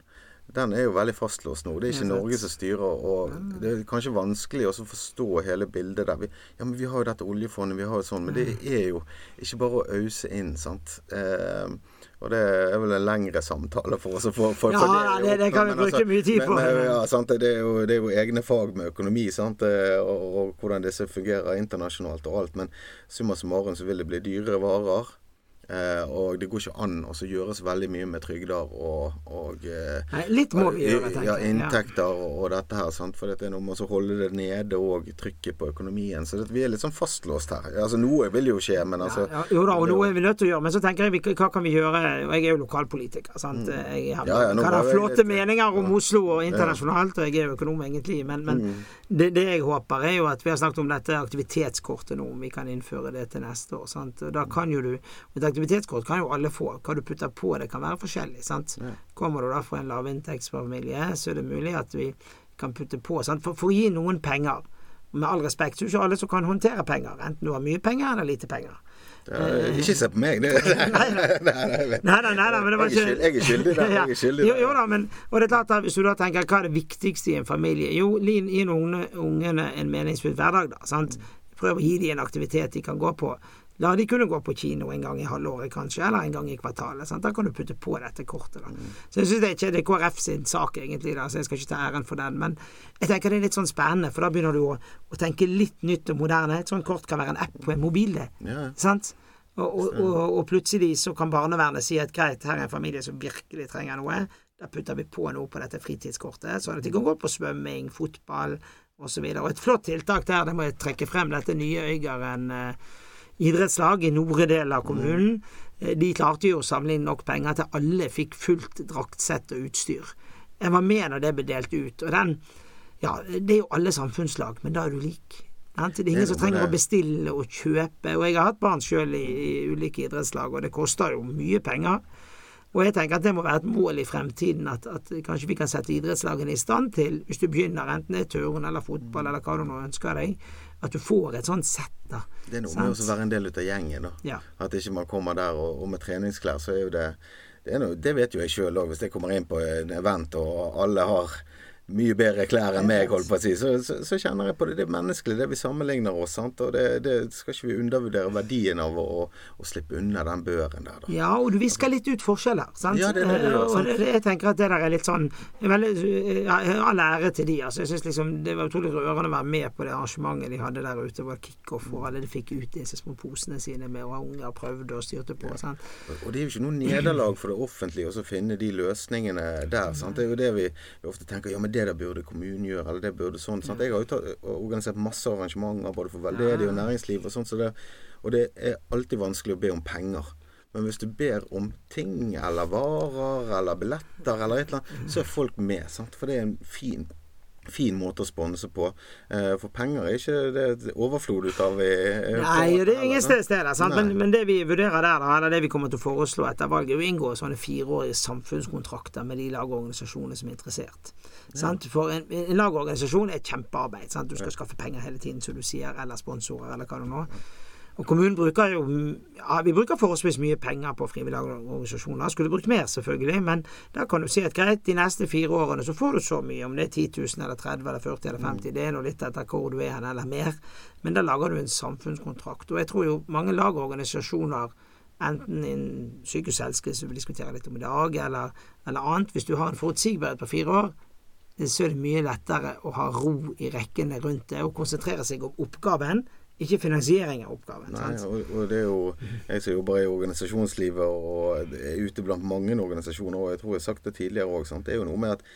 den er jo veldig fastlåst nå. Det er ikke Norge som styrer, og det er kanskje vanskelig å forstå hele bildet der. Vi, ja, men vi har jo dette oljefondet, vi har jo sånn, men det er jo ikke bare å øse inn, sant? Eh, og det er vel en lengre samtale for oss å få... For, ja, for det, det, det kan vi bruke altså, mye tid på. Men, ja, sant? Det, er jo, det er jo egne fag med økonomi, sant? Og, og hvordan disse fungerer internasjonalt og alt, men summa summarum så vil det bli dyrere varer. Eh, og det går ikke an å gjøre så veldig mye med trygder og, og eh, Nei, litt må vi gjøre, tenker jeg. Ja, inntekter og, og dette her, sant? For det er noe med å holde det nede og trykket på økonomien. Så det, vi er litt sånn fastlåst her. Altså, noe vil jo skje, men altså... Ja, ja, jo da, og noe er vi nødt til å gjøre, men så tenker jeg, hva kan vi gjøre? Og jeg er jo lokalpolitiker, sant? Jeg har, ja, ja, kan ha flotte litt, meninger om Oslo og internasjonalt, og jeg er jo økonom egentlig, men, men mm. det, det jeg håper er jo at vi har snakket om dette aktivitetskortet nå, om vi kan innføre det til neste år, sant? Og da kan jo du... Aktivitetskort kan jo alle få. Hva du putter på det kan være forskjellig, sant? Ja. Kommer du da fra en lavinntektsfamilie, så er det mulig at vi kan putte på, sant? For, for å gi noen penger, med all respekt, så er ikke alle som kan håndtere penger, enten du har mye penger eller lite penger. Er, ikke se på meg, det. nei, nei, nei, nei, nei, nei, men det var ikke... Jeg er skyldig der, jeg er skyldig der. Jo, jo da, men, og det er klart at hvis du da tenker, hva er det viktigste i en familie? Jo, gi ungene, ungene en meningsfull hverdag da, sant? Prøv å gi dem en aktivitet de kan gå på. La de kunne gå på kino en gang i halvåret kanskje, eller en gang i kvartalet. Sant? Da kan du putte på dette kortet. Da. Mm. Så jeg synes det er ikke det er K R F sin sak egentlig, da, så jeg skal ikke ta æren for den. Men jeg tenker det er litt sånn spennende, for da begynner du å, å tenke litt nytt og moderne. Et sånt kort kan være en app på en mobil. Ja. Sant? Og, og, og, og plutselig så kan barnevernet si at greit, her er en familie som virkelig trenger noe. Da putter vi på noe på dette fritidskortet, så at de kan gå på svømming, fotball og så videre. Og et flott tiltak der, det må jeg trekke frem, dette nye Øygarden eh, idrettslag i nordre del av kommunen. De klarte jo å samle inn nok penger til alle fikk fullt draktsett og utstyr. Jeg var med når det ble delt ut, og den, ja, det er jo alle samfunnslag, men da er du lik. Det er ingen som trenger å bestille og kjøpe, og jeg har hatt barn selv i, i ulike idrettslag, og det koster jo mye penger. Og jeg tenker at det må være et mål i fremtiden, at, at kanskje vi kan sette idrettslagene i stand til, hvis du begynner enten det er turn eller fotball, eller hva du nå ønsker deg, at du får et sånt sett da. Det er noe med å være en del ut av gjengen da. Ja. At ikke man kommer der og, og med treningsklær, så er jo det, det, er noe, det vet jo jeg selv også, hvis jeg kommer inn på en event og alle har mye bedre klær enn meg, holdt på å si, så, så, så kjenner jeg på det, det menneskelige, det vi sammenligner oss, sant? Og det, det skal ikke vi undervurdere verdien av å, å, å slippe unna den børen der da. Ja, og du visker litt ut forskjeller, sant? Ja, det er det du gjør, sant? Og det, jeg tenker at det der er litt sånn, veldig, ja, all ære til de, altså, jeg synes liksom, det var utrolig rørende å være med på det arrangementet de hadde der ute, var kick-off, og alle de fikk ut disse små posene sine med, og unger prøvde og styrte på, sant? Og det er jo ikke noe nederlag for det offentlige å finne de løsningene der, sant? Det er jo det vi, vi ofte tenker, ja, men det der burde kommunen gjøre, eller det burde sånn. Sant? Jeg har jo tatt, organisert masse arrangementer, både for veldedig og næringsliv, og sånt, så det, og det er alltid vanskelig å be om penger. Men hvis du ber om ting, eller varer, eller billetter, eller et eller annet, så er folk med, sant? For det er en fin fin måte å sponse på. Eh, for penger er ikke det et overflod ut av... Eh, Nei, det er ingen sted steder, sant? Men, men det vi vurderer der, da, eller det vi kommer til å foreslå etter valget, er å inngå sånne fireårige samfunnskontrakter med de lagorganisasjonene som er interessert. Ja. For en, en lagorganisasjon er et kjempearbeid. Sant? Du skal skaffe penger hele tiden, som du sier, eller sponsorer, eller hva det nå. Og kommunen bruker jo, ja, vi bruker forholdsvis mye penger på frivillige organisasjoner. Skulle brukt mer selvfølgelig, men da kan du si at greit, de neste fire årene så får du så mye, om det er ti tusen eller tretti eller førti eller femti, det er noe litt etter hvor du er hen eller mer. Men da lager du en samfunnskontrakt. Og jeg tror jo mange lagorganisasjoner, enten en sykehushelskelse som vi diskuterer litt om i dag, eller, eller annet, hvis du har en forutsigbarhet på fire år, så er det mye lettere å ha ro i rekkene rundt det, og konsentrere seg om oppgaven, ikke finansiering av oppgaven. Nei, og, og det er jo, jeg som jobber i organisasjonslivet og er ute blant mange organisasjoner, og jeg tror jeg har sagt det tidligere også, sant? Det er jo noe med at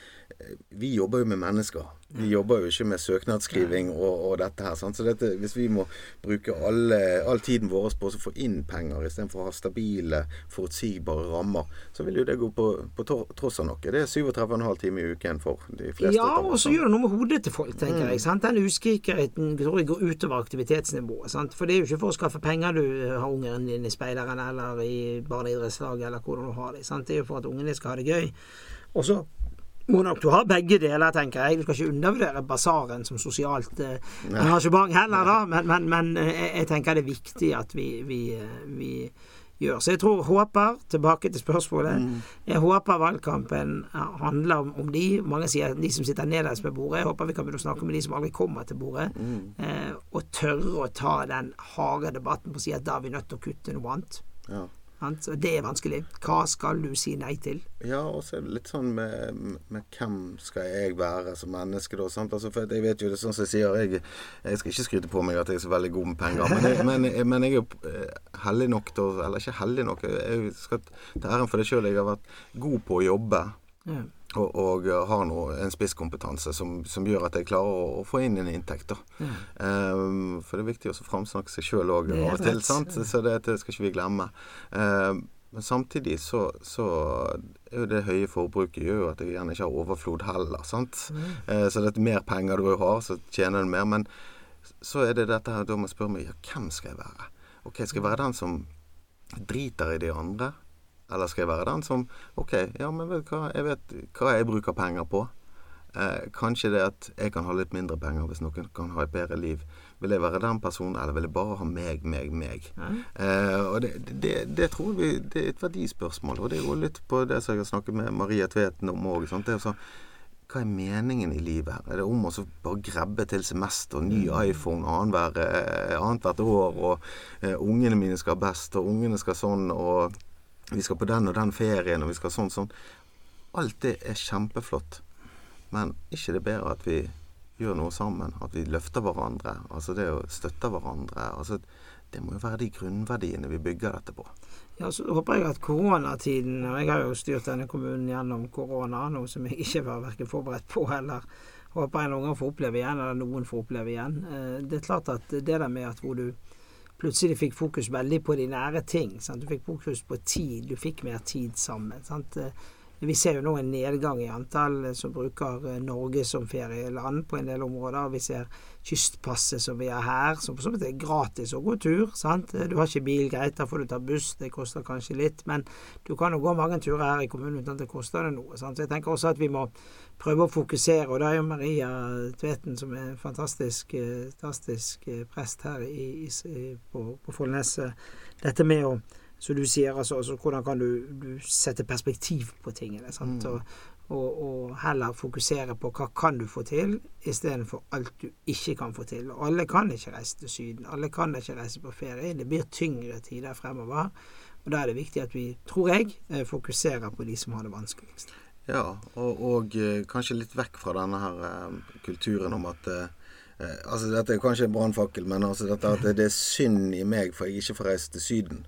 vi jobber jo med mennesker. Vi jobber jo ikke med søknadsskriving og, og dette her, sant? Så dette, hvis vi må bruke alle, all tiden vår på å få inn penger, i stedet for å ha stabile, forutsigbare rammer, så vil jo det gå på, på tross av noe. Det er trettini og en halv time i uken for de fleste. Ja, og så gjør det noe med hodet til folk, tenker mm. jeg. Sant? Den uskrikerheten tror jeg går utover aktivitetsnivået, sant? For det er jo ikke for å skaffe penger du har ungeren din i speideren eller i barneidrettslaget eller hvor du har det, sant? Det er jo for at ungene skal ha det gøy. Og så må nok du ha begge deler, tenker jeg. Du skal ikke undervurdere basaren som sosialt eh, arrangement heller da, men, men, men jeg, jeg tenker det er viktig at vi, vi, vi gjør. Så jeg tror, håper, tilbake til spørsmålet, mm. jeg håper valgkampen handler om, om de, mange sier de som sitter nederst med bordet, jeg håper vi kan begynne å snakke med de som aldri kommer til bordet, mm. eh, og tørre å ta den harde debatten på å si at da er vi nødt til å kutte noe annet. Ja. Så det er vanskelig. Hva skal du si nei til? Ja, og så er det litt sånn med, med hvem skal jeg være som menneske da, sant? Altså, for jeg vet jo det sånn som jeg sier, jeg, jeg skal ikke skryte på meg at jeg er så veldig god med penger, men jeg, men, men jeg er jo heldig nok til, eller ikke heldig nok, jeg skal ta æren for det selv, jeg har vært god på å jobbe, ja. Og, og har nå en spisskompetanse som, som gjør at jeg klarer å, å få inn en inntekt da. Ja. Um, for det er viktig også å fremsnakke seg selv også, av og til, sant? Så det, det skal ikke vi glemme. Um, men samtidig så, så er jo det høye forbruket gjør jo at jeg gjerne ikke har overflod heller, sant? Mm. Uh, så det er mer penger du har, så tjener du mer. Men så er det dette her, da må jeg spørre meg, ja, hvem skal jeg være? Ok, skal jeg være den som driter i de andre? Eller skal jeg være den som, ok, ja, men vet du hva, jeg vet hva jeg bruker penger på. Eh, kanskje det at jeg kan ha litt mindre penger hvis noen kan ha et bedre liv. Vil jeg være den personen, eller vil jeg bare ha meg, meg, meg? Mm. Eh, og det, det, det tror vi, det er et verdispørsmål, og det går litt på det som jeg har snakket med Maria Tveten om også, sant? Det er så, hva er meningen i livet her? Er det om å så bare grabbe til semester, ny iPhone annethvert annet hvert år, og eh, ungene mine skal best, og ungene skal sånn, og vi skal på den og den ferien, og vi skal sånn, sånn. Alt det er kjempeflott. Men ikke det bedre at vi gjør noe sammen, at vi løfter hverandre, altså det å støtte hverandre, altså det må jo være de grunnverdiene vi bygger dette på. Ja, så håper jeg at koronatiden, og jeg har jo styrt denne kommunen gjennom korona, noe som jeg ikke var hverken forberedt på, eller håper en unger får oppleve igjen, eller noen får oppleve igjen. Det er klart at det der med at hvor du plutselig fikk fokus veldig på de nære ting, sant? Du fikk fokus på tid, du fikk mer tid sammen, sant? Vi ser jo nå en nedgang i antall som bruker Norge som ferieland på en del områder. Vi ser kystpasset som vi har her, som på sånn måte er gratis å gå tur, sant? Du har ikke bil, greit, da får du ta buss, det koster kanskje litt, men du kan jo gå mange turer her i kommunen uten at det koster det noe, sant? Så jeg tenker også at vi må prøve å fokusere, og det er jo Maria Tveten som er fantastisk, fantastisk prest her i, i, på, på Follneset. Dette med å, så du sier, altså, altså hvordan kan du, du sette perspektiv på tingene, sant? Mm. Og, og, og heller fokusere på hva kan du få til, i stedet for alt du ikke kan få til. Og alle kan ikke reise til Syden, alle kan ikke reise på ferie, det blir tyngre tider fremover, og da er det viktig at vi, tror jeg, fokuserer på de som har det vanskeligst. Ja, og, og kanskje litt vekk fra denne her uh, kulturen om at uh, altså dette er kanskje en brannfakkel, men altså dette at det er synd i meg for jeg ikke får reise til Syden.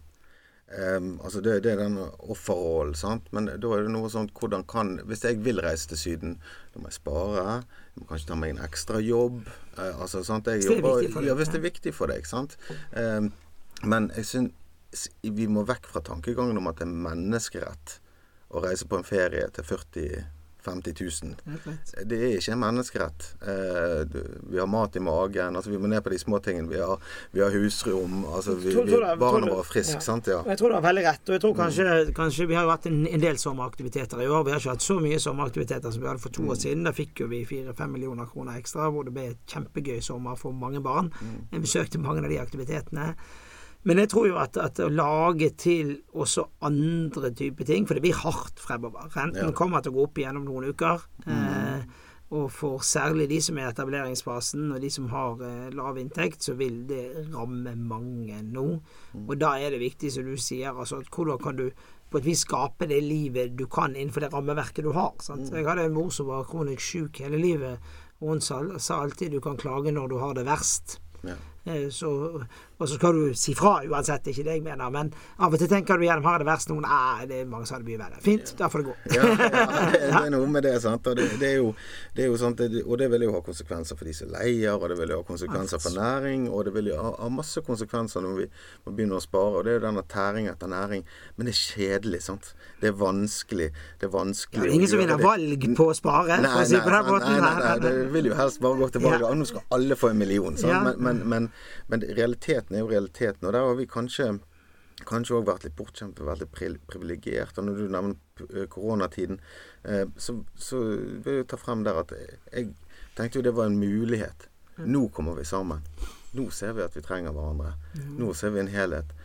Um, altså det, det er den offerrollen, sant? Men da er det noe sånt, hvordan kan, hvis jeg vil reise til Syden, da må jeg spare, jeg må kanskje ta meg en ekstra jobb, uh, altså sant? Jeg jobber, ja, hvis det er viktig for deg, sant? Um, men jeg synes vi må vekk fra tankegangen om at det er menneskerett å reise på en ferie til førti til femti tusen. Det er ikke en menneskerett. Eh, vi har mat i magen, altså vi må ned på de små tingene. Vi har, vi har husrom, altså vi, vi, barna våre frisk, ja. Sant? Ja. Jeg tror du har veldig rett, og jeg tror kanskje, mm. kanskje vi har jo hatt en, en del sommeraktiviteter i år. Vi har ikke hatt så mye sommeraktiviteter som vi hadde for to år mm. siden. Da fikk jo vi fire til fem millioner kroner ekstra, hvor det ble et kjempegøy sommer for mange barn. Mm. Jeg besøkte mange av de aktivitetene. Men jeg tror jo at, at å lage til også andre typer ting, for det blir hardt fremover. Renten ja. Kommer til å gå opp igjen om noen uker, mm. eh, og for særlig de som er i etableringsfasen, og de som har eh, lav inntekt, så vil det ramme mange nå. Mm. Og da er det viktig, som du sier, altså, hvordan kan du på et vis skape det livet du kan innenfor det rammeverket du har. Sant? Mm. Jeg hadde en mor som var kronisk syk hele livet, og hun sa, sa alltid du kan klage når du har det verst. Ja. Så, og så skal du si fra uansett, ikke det jeg mener, men av og til tenker du gjennom har det verst noen, nei, det er mange som har det mye verre. Fint, ja. Da får det gå. Ja, ja, det, det er noe med det, sant? Og det, det, er jo, det er jo sånt, det, og det vil jo ha konsekvenser for de som leier, og det vil jo ha konsekvenser for næring, og det vil jo ha, ha masse konsekvenser når vi må begynne å spare, og det er jo denne tæring etter næring, men det er kjedelig, sant? Det er vanskelig, det er vanskelig. Ja, ingen som vinner valg på å spare, nei, for å si på den måten. Nei, nei, nei, nei, det vil jo helst bare gå til valg, ja. Nå skal alle få en million, sant? Ja. Men, men, men Men realiteten er jo realiteten, og der har vi kanskje kanskje også vært litt bortkjent og vært litt privilegert. Og når du nevner koronatiden, så, så vil jeg ta frem der at jeg tenkte jo det var en mulighet. Nå kommer vi sammen. Nå ser vi at vi trenger hverandre. Nå ser vi en helhet.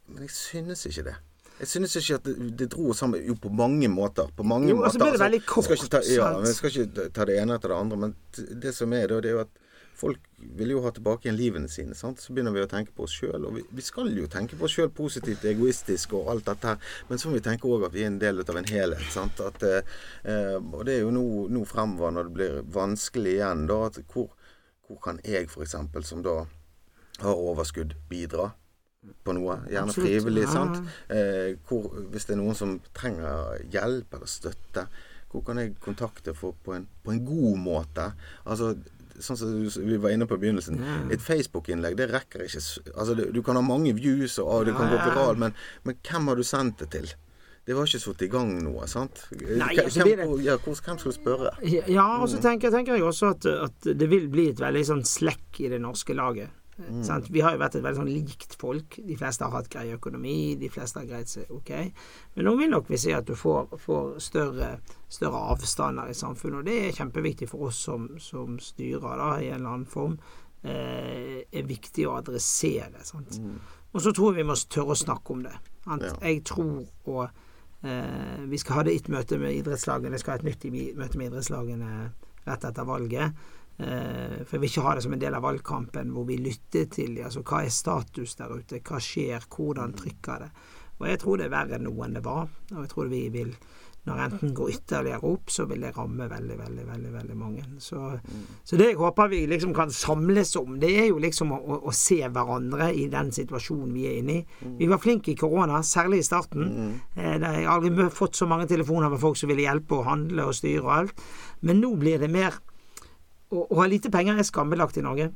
men jeg synes ikke det. Jeg synes ikke at det, det dro sammen jo på mange måter. På mange jo, måter. Jo, og så blir det veldig kort. Skal ta, ja, men jeg skal ikke ta det ene etter det andre, men det som er det, det er jo at folk vil jo ha tilbake igjen livene sine, sant? Så begynner vi å tenke på oss selv, og vi, vi skal jo tenke på oss selv positivt, egoistisk og alt dette her, men så må vi tenke også at vi er en del av en helhet, sant? At, eh, og det er jo nå, nå fremover når det blir vanskelig igjen, da, at hvor, hvor kan jeg for eksempel, som da har overskudd, bidra på noe, gjerne Absolutt. Frivillig, sant? Eh, hvor, hvis det er noen som trenger hjelp eller støtte, hvor kan jeg kontakte for, på, en, på en god måte? Altså, sånn som vi var inne på i begynnelsen, ja. Et Facebook-innlegg, det rekker ikke. Altså, du, du kan ha mange views, og, og det kan ja, gå viral, men, men hvem har du sendt det til? Det var ikke satt i gang noe, sant? Nei, hvem, så blir det... ja, hvor, hvem skal du spørre? Ja, og så tenker, tenker jeg også at, at det vil bli et veldig sånn slekk i det norske laget. Mm. Vi har jo vært et veldig sånn likt folk. De fleste har hatt grei økonomi, de fleste har greit seg ok. Men nå vil nok vi si at du får, får større, større avstander i samfunnet, og det er kjempeviktig for oss som, som styrer da, i en eller annen form. Eh, er viktig å adressere, sant? Mm. Og så tror jeg vi må tørre å snakke om det. Ja. Jeg tror og eh, vi skal ha det et møte med idrettslagene, vi skal ha et nytt møte med idrettslagene rett etter valget. Uh, for vi ikke har det som en del av valgkampen hvor vi lytter til altså, hva er status der ute, hva skjer, hvordan trykker det, og jeg tror det er verre nå enn det var, og jeg tror vi vil når enten går ytterligere opp så vil det ramme veldig, veldig, veldig, veldig mange så, mm. så det jeg håper vi liksom kan samles om, det er jo liksom å, å, å se hverandre i den situasjonen vi er inne i. Mm. Vi var flinke i korona, særlig i starten. Mm. Eh, jeg har aldri fått så mange telefoner med folk som ville hjelpe og handle og styre og alt, men nå blir det mer å ha lite penger er skambelagt i Norge.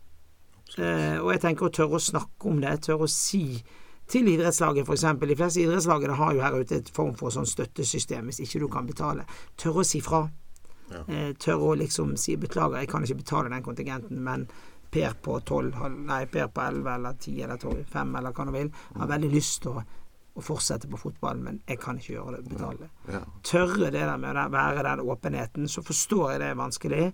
Eh, og jeg tenker å tørre å snakke om det, tørre å si til idrettslaget for eksempel. De fleste idrettslagene har jo her ute et form for sånn støttesystem hvis ikke du kan betale. Tørre å si fra. Ja. Eh, tørre å liksom si beklager, jeg kan ikke betale den kontingenten, men Per på tolv, nei, Per på elleve eller ti eller tolv, fem eller hva du vil, har veldig lyst til å å fortsette på fotball, men jeg kan ikke gjøre det, betale. Ja. Ja. Tørre det der med å være den åpenheten, så forstår jeg det er vanskelig.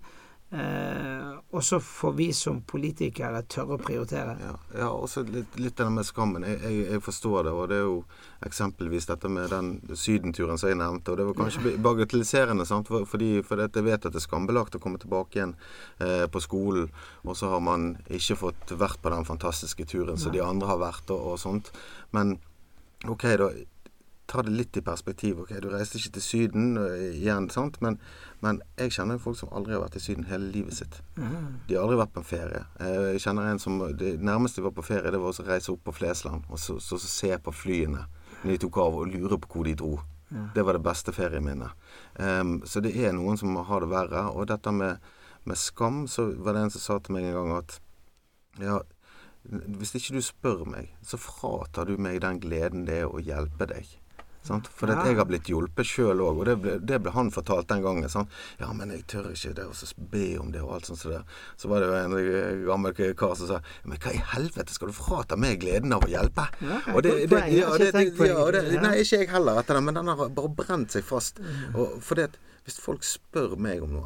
Eh, og så får vi som politikere tørre å prioritere. Ja, ja også litt, litt det med skammen. Jeg, jeg, jeg forstår det, og det er jo eksempelvis dette med den sydenturen som jeg nevnte, og det var kanskje bagatelliserende, sant? For, fordi, for jeg vet at det er skambelagt å komme tilbake igjen eh, på skolen, og så har man ikke fått vært på den fantastiske turen som de andre har vært, og, og sånt. Men ok da, ta det litt i perspektiv, ok, du reiste ikke til Syden uh, igjen, sant? Men, men jeg kjenner jo folk som aldri har vært i Syden hele livet sitt. Mm. De har aldri vært på en ferie. Jeg kjenner en som, det nærmeste de var på ferie, det var å reise opp på Flesland, og så, så, så se på flyene når de tok av og lure på hvor de dro. Mm. Det var det beste ferieminnet. Um, så det er noen som har det verre, og dette med, med skam, så var det en som sa til meg en gang at, ja, hvis ikke du spør meg, så fratar du meg den gleden det er å hjelpe deg. Sant? For ja. Jeg har blitt hjulpet selv også, og det ble, det ble han fortalt den gangen. Sant? Ja, men jeg tør ikke det, og så be om det og alt sånt. Så, det. Så var det jo en gammel kar som sa, men hva i helvete skal du frata meg gleden av å hjelpe? Ja, og det, det, ja, det, det, ja, det, nei, ikke jeg heller etter det, men den har bare brent seg fast. Og for det, hvis folk spør meg om noe,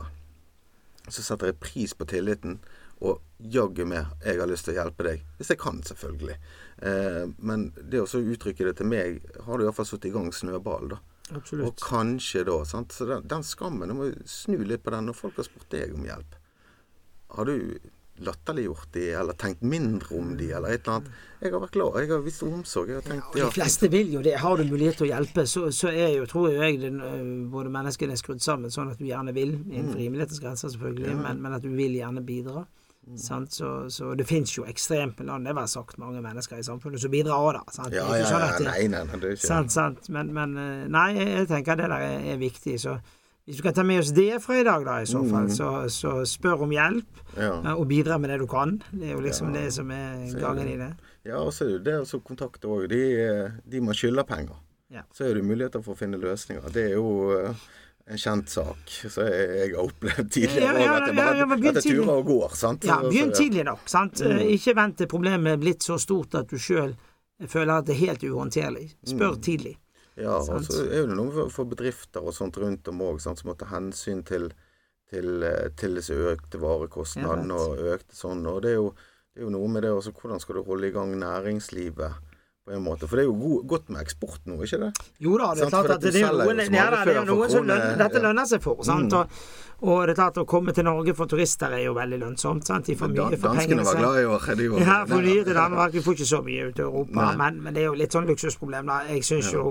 så setter jeg pris på tilliten, og jagge med, jeg har lyst til å hjelpe deg. Hvis jeg kan, selvfølgelig. Eh, men det å så uttrykke det til meg, har du i hvert fall satt i gang snøball, da. Absolutt. Og kanskje da, sant? Så den, den skammen, du må snu litt på den når folk har spurt deg om hjelp. Har du latterliggjort de, eller tenkt mindre om de, eller et eller annet? Jeg har vært glad, jeg har vist omsorg. Jeg har tenkt, ja, og de fleste vil jo det. Har du mulighet til å hjelpe, så, så er jo, tror jeg, den, både menneskene er skrudd sammen, sånn at du gjerne vil, innenfor rimelighetens grenser selvfølgelig, ja. men, men at du vil gjerne bidra. Mm. Sant? Så, så det finnes jo ekstremt med land, det var sagt mange mennesker i samfunnet som bidrar også da, sant? Ja, ja, ja, ja, nei, nei, nei, det er ikke sant, sant, men, men nei, jeg tenker det der er, er viktig, så hvis du kan ta med oss det fra i dag da, i så fall, mm. så, så spør om hjelp, ja. og bidra med det du kan, det er jo liksom ja. Det som er gangen i det. Ja, og så er det å kontakte også, de, de man skylder penger, ja. Så er det muligheter for å finne løsninger, det er jo en kjent sak, så jeg, jeg har opplevd tidligere, ja, ja, at det bare ja, ja, at det turer og går, sant? Ja, begynn tidlig nok, sant? Mm. Ikke vent til problemet er blitt så stort at du selv føler at det er helt uhåndterlig. Spør mm. tidlig. Ja, sant? Og så er det noe for, for bedrifter og sånt rundt om også, sant? Som må ta hensyn til, til, til disse økte varekostnadene og økte sånn, og det er jo, det er jo noe med det også, hvordan skal du holde i gang næringslivet på en måte. For det er jo god, godt med eksport nå, ikke det? Jo da, det er klart at det er noen, ja, det er noen som lønner, dette lønner seg for, sant? Mm. Og, og det er klart å komme til Norge for turister er jo veldig lønnsomt, sant? De får mye for pengene. Danskene var glad i år. De var, ja, for mye til Danmark. Vi får ikke så mye ut i Europa, men, men det er jo litt sånn luksusproblem da. Jeg synes jo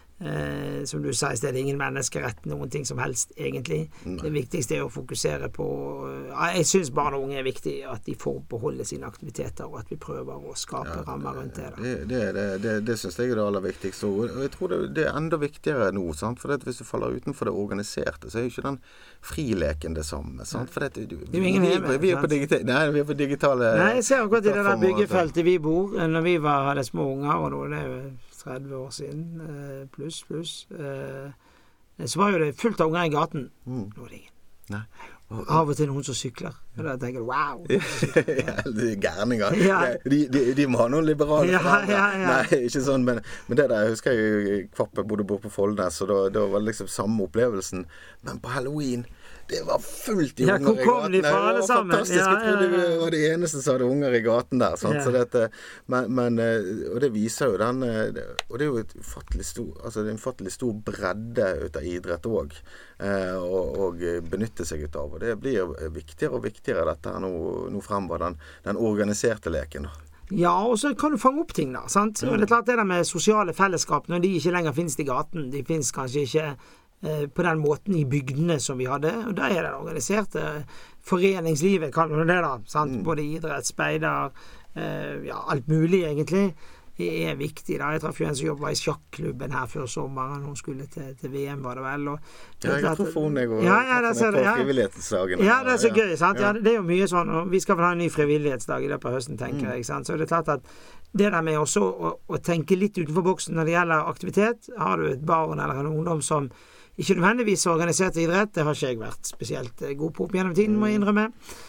Eh, som du sa i stedet, ingen menneskerett noen ting som helst egentlig. Nei. Det viktigste er å fokusere på ja, jeg synes barn og unge er viktig at de får beholde sine aktiviteter og at vi prøver å skape ja, rammer rundt det da. Det, det, det, det, det synes jeg er det aller viktigste og jeg tror det, det er enda viktigere nå, sant? For det, hvis du faller utenfor det organiserte så er jo ikke den frileken det samme, sant? For det, du, vi, vi, vi, vi, er på digitale, nei, vi er på digitale Nei, jeg ser akkurat i det der byggefeltet vi bor når vi var, hadde små unger og nå det er jo tretti år siden, eh, pluss, pluss. Eh, så var jo det fullt av unger i gaten. Mm. Nå er det ingen. Nei. Og, av og til noen som sykler. Og da tenker du, wow! ja, de er gærninger. Ja. De, de, de må ha noen liberale ja, ja, ja. Nei, ikke sånn, men, men det der, jeg husker jeg Kvappe bodde bort på Foldnes, og da, da var det liksom samme opplevelsen. Men på Halloween, det var fullt i ja, unger i gaten. Det var fantastisk. Ja, ja, ja. Jeg trodde det var det eneste som hadde unger i gaten der. Sant? Ja. Så dette, men, men, og det viser jo den, og det er jo et ufattelig stor, altså det er en ufattelig stor bredde ut av idrett også, og, og benytte seg ut av. Og det blir viktigere og viktigere dette her nå, nå fremover, den, den organiserte leken da. Ja, og så kan du fange opp ting da, sant? Og det er klart det der med sosiale fellesskap, når de ikke lenger finnes i gaten, de finnes kanskje ikke på den måten i bygdene som vi hadde, og da er det organiserte foreningslivet, kaller du det da, sant? Mm. Både idrett, speider, eh, ja, alt mulig egentlig, det er viktig da. Jeg traff jo en som jobbet i sjakklubben her før sommeren, hun skulle til, til V M var det vel, og ja, jeg tror for hun jeg og ja, ja, det er, på frivillighetsdagen. Ja, det er så ja. Gøy, sant? Ja, det er jo mye sånn, og vi skal vel ha en ny frivillighetsdag i løpet av høsten, tenker mm. jeg, sant? Så det er klart at det der med også å, å tenke litt utenfor boksen når det gjelder aktivitet, har du et barn eller en ungdom som ikke nødvendigvis organisert idrett, det har ikke jeg vært spesielt god på opp gjennom tiden, må jeg innrømme.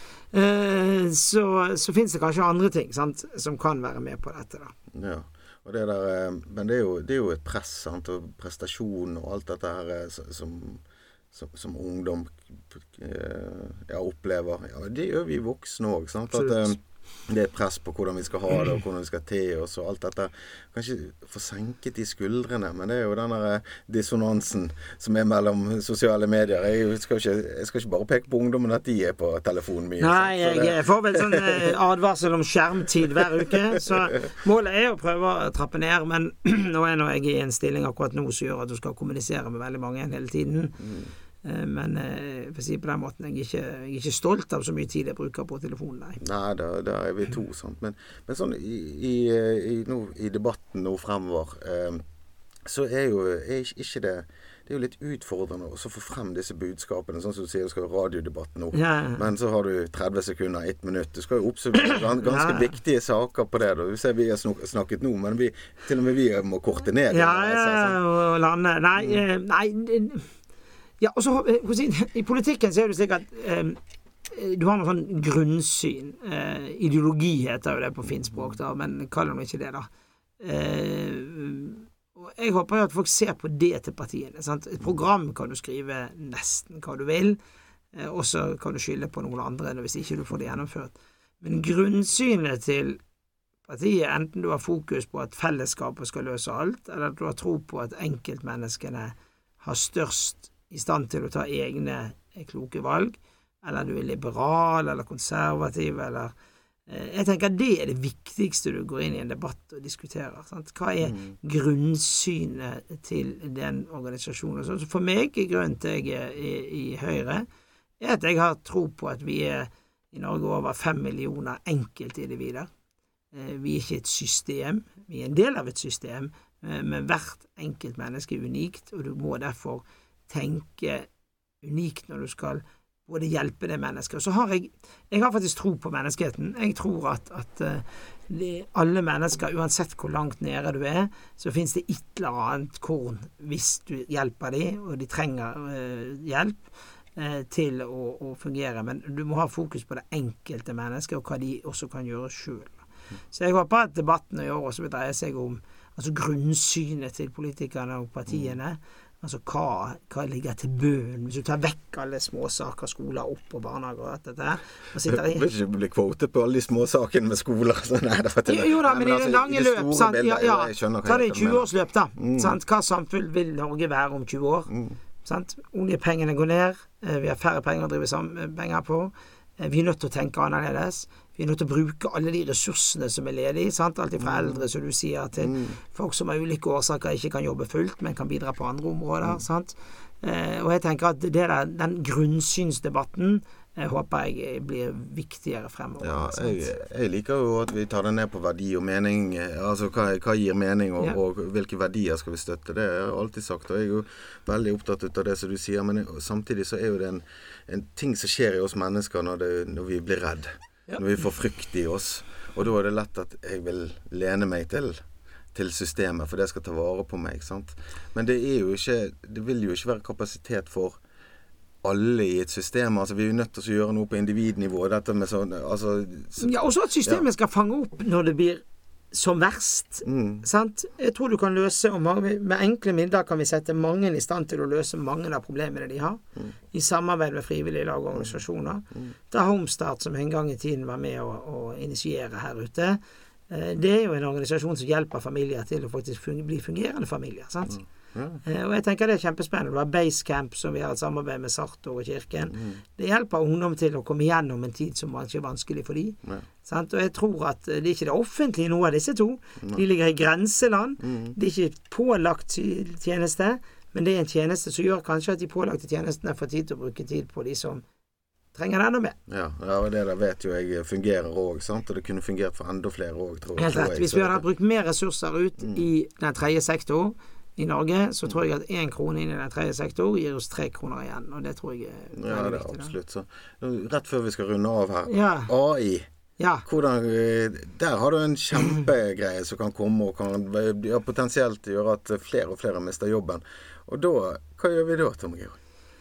Eh, så, så finnes det kanskje andre ting, sant, som kan være med på dette da. Ja, og det der, men det er jo, det er jo et press, sant, og prestasjon og alt dette her som, som, som ungdom ja, opplever. Ja, det gjør vi voksne også, sant, at det er et press på hvordan vi skal ha det og hvordan vi skal til oss og alt dette kanskje få senket de skuldrene, men det er jo denne dissonansen som er mellom sosiale medier. Jeg skal ikke, jeg skal ikke bare peke på ungdommen at de er på telefonen mye. Nei, jeg, jeg får vel sånn advarsel om skjermtid hver uke, så målet er å prøve å trappe ned, men nå er nå jeg i en stilling akkurat nå som gjør at du skal kommunisere med veldig mange hele tiden. Mm. Men for å si på den måten jeg er, ikke, jeg er ikke stolt av så mye tid jeg bruker på telefonen. Nei, nei da, da er vi to sant? Men, men sånn i, i, i, nå, i debatten nå fremover eh, så er jo er ikke det det er jo litt utfordrende å få frem disse budskapene, sånn som du sier, du skal ha radiodebatt nå, ja. Men så har du tretti sekunder, ett minutt, du skal jo oppsummere ganske ja. Viktige saker på det da. Du ser vi har snakket nå, men vi, til og med vi må korte ned. Ja, ja, og lande. Nei, mm. nei, ja, og så i politikken så er det slik at eh, du har noen sånn grunnsyn, eh, ideologi heter jo det på finspråk da, men kaller de ikke det da. Eh, og jeg håper jo at folk ser på det til partiene, sant? Et program kan du skrive nesten hva du vil, eh, og så kan du skylde på noen andre hvis ikke du får det gjennomført. Men grunnsynet til partiet, enten du har fokus på at fellesskapet skal løse alt, eller at du har tro på at enkeltmenneskene har størst i stand til å ta egne kloke valg, eller du er liberal eller konservativ, eller eh, jeg tenker det er det viktigste du går inn i en debatt og diskuterer, sant? Hva er mm. grunnsynet til den organisasjonen? Så for meg er grunnen til jeg er i, i Høyre er at jeg har tro på at vi er i Norge over fem millioner enkeltindivider. Eh, vi er ikke et system, vi er en del av et system, eh, men hvert enkelt menneske er unikt, og du må derfor tenke unikt når du skal både hjelpe det mennesket. Og så har jeg, jeg har faktisk tro på menneskeheten. Jeg tror at, at det, alle mennesker, uansett hvor langt nede du er, så finnes det et eller annet korn hvis du hjelper dem, og de trenger uh, hjelp uh, til å, å fungere. Men du må ha fokus på det enkelte mennesket, og hva de også kan gjøre selv. Så jeg håper at debatten i år også vil dreie seg om altså grunnsynet til politikerne og partiene, Altså hva, hva ligger til bøen? Hvis du tar vekk alle småsaker, skoler opp og barnehager og alt dette her. Og sitter i... Vil ikke bli kvotet på alle de småsakene med skoler? Så nei, det var til... Jo, jo da, men, men i det lange altså, løp, sant? Bilder, ja, ja. Ta det i tjue-årsløp da. Mm. Sant? Hva samfunn vil Norge være om tjue år? Mm. Sant? Oljepengene går ned, vi har færre penger å drive penger på, vi er nødt til å tenke annerledes, vi er nødt til å bruke alle de ressursene som er ledige, sant? Alt fra eldre, som du sier, til mm. folk som av ulike årsaker ikke kan jobbe fullt, men kan bidra på andre områder, mm. sant? Eh, og jeg tenker at det der, den grunnsynsdebatten jeg håper jeg blir viktigere fremover. Ja, jeg, jeg liker jo at vi tar det ned på verdi og mening, altså hva, hva gir mening, og, ja. og hvilke verdier skal vi støtte. Det har jeg alltid sagt, og jeg er jo veldig opptatt av det som du sier, men samtidig så er jo det en, en ting som skjer i oss mennesker når, det, når vi blir redd, ja. når vi får frykt i oss, og da er det lett at jeg vil lene meg til til systemet, for det skal ta vare på meg, sant? Men det er jo ikke, det vil jo ikke være kapasitet for alle i et system, altså vi er nødt til å gjøre noe på individnivå, dette med sånn, altså... Så, ja, og så at systemet ja. skal fange opp når det blir som verst, mm. sant? Jeg tror du kan løse, og mange, med enkle midler kan vi sette mange i stand til å løse mange av problemene de har, mm. i samarbeid med frivillige lag og organisasjoner. Mm. Da Homestart, som en gang i tiden var med å, å initiere her ute, det er jo en organisasjon som hjelper familier til å faktisk fun- bli fungerende familier, sant? Mm. Ja. Og jeg tenker det er kjempespennende. Det var Basecamp som vi har et samarbeid med Sartor og Kirken. Mm. Det hjelper ungdom til å komme igjennom en tid som var ikke vanskelig for dem. Ja. Og jeg tror at det er ikke det offentlige noe av disse to. Ja. De ligger i grenseland. Mm. Det er ikke pålagt tjeneste, men det er en tjeneste som gjør kanskje at de pålagte tjenestene får tid til å bruke tid på de som trenger det enda mer. Ja, ja, og det der vet jo jeg fungerer også, sant? Og det kunne fungert for enda flere også, tror jeg. Helt rett. Hvis vi hadde brukt mer ressurser ut mm. i den tredje sektor, i Norge, så tror jeg at en krone inn i den tredje sektor gir oss tre kroner igjen, og det tror jeg er veldig ja, det er viktig. Absolutt. Så, rett før vi skal runde av her, ja. A I, ja. hvordan, der har du en kjempegreie som kan komme og kan ja, potensielt gjøre at flere og flere mister jobben. Og da, hva gjør vi da, Tom Georg?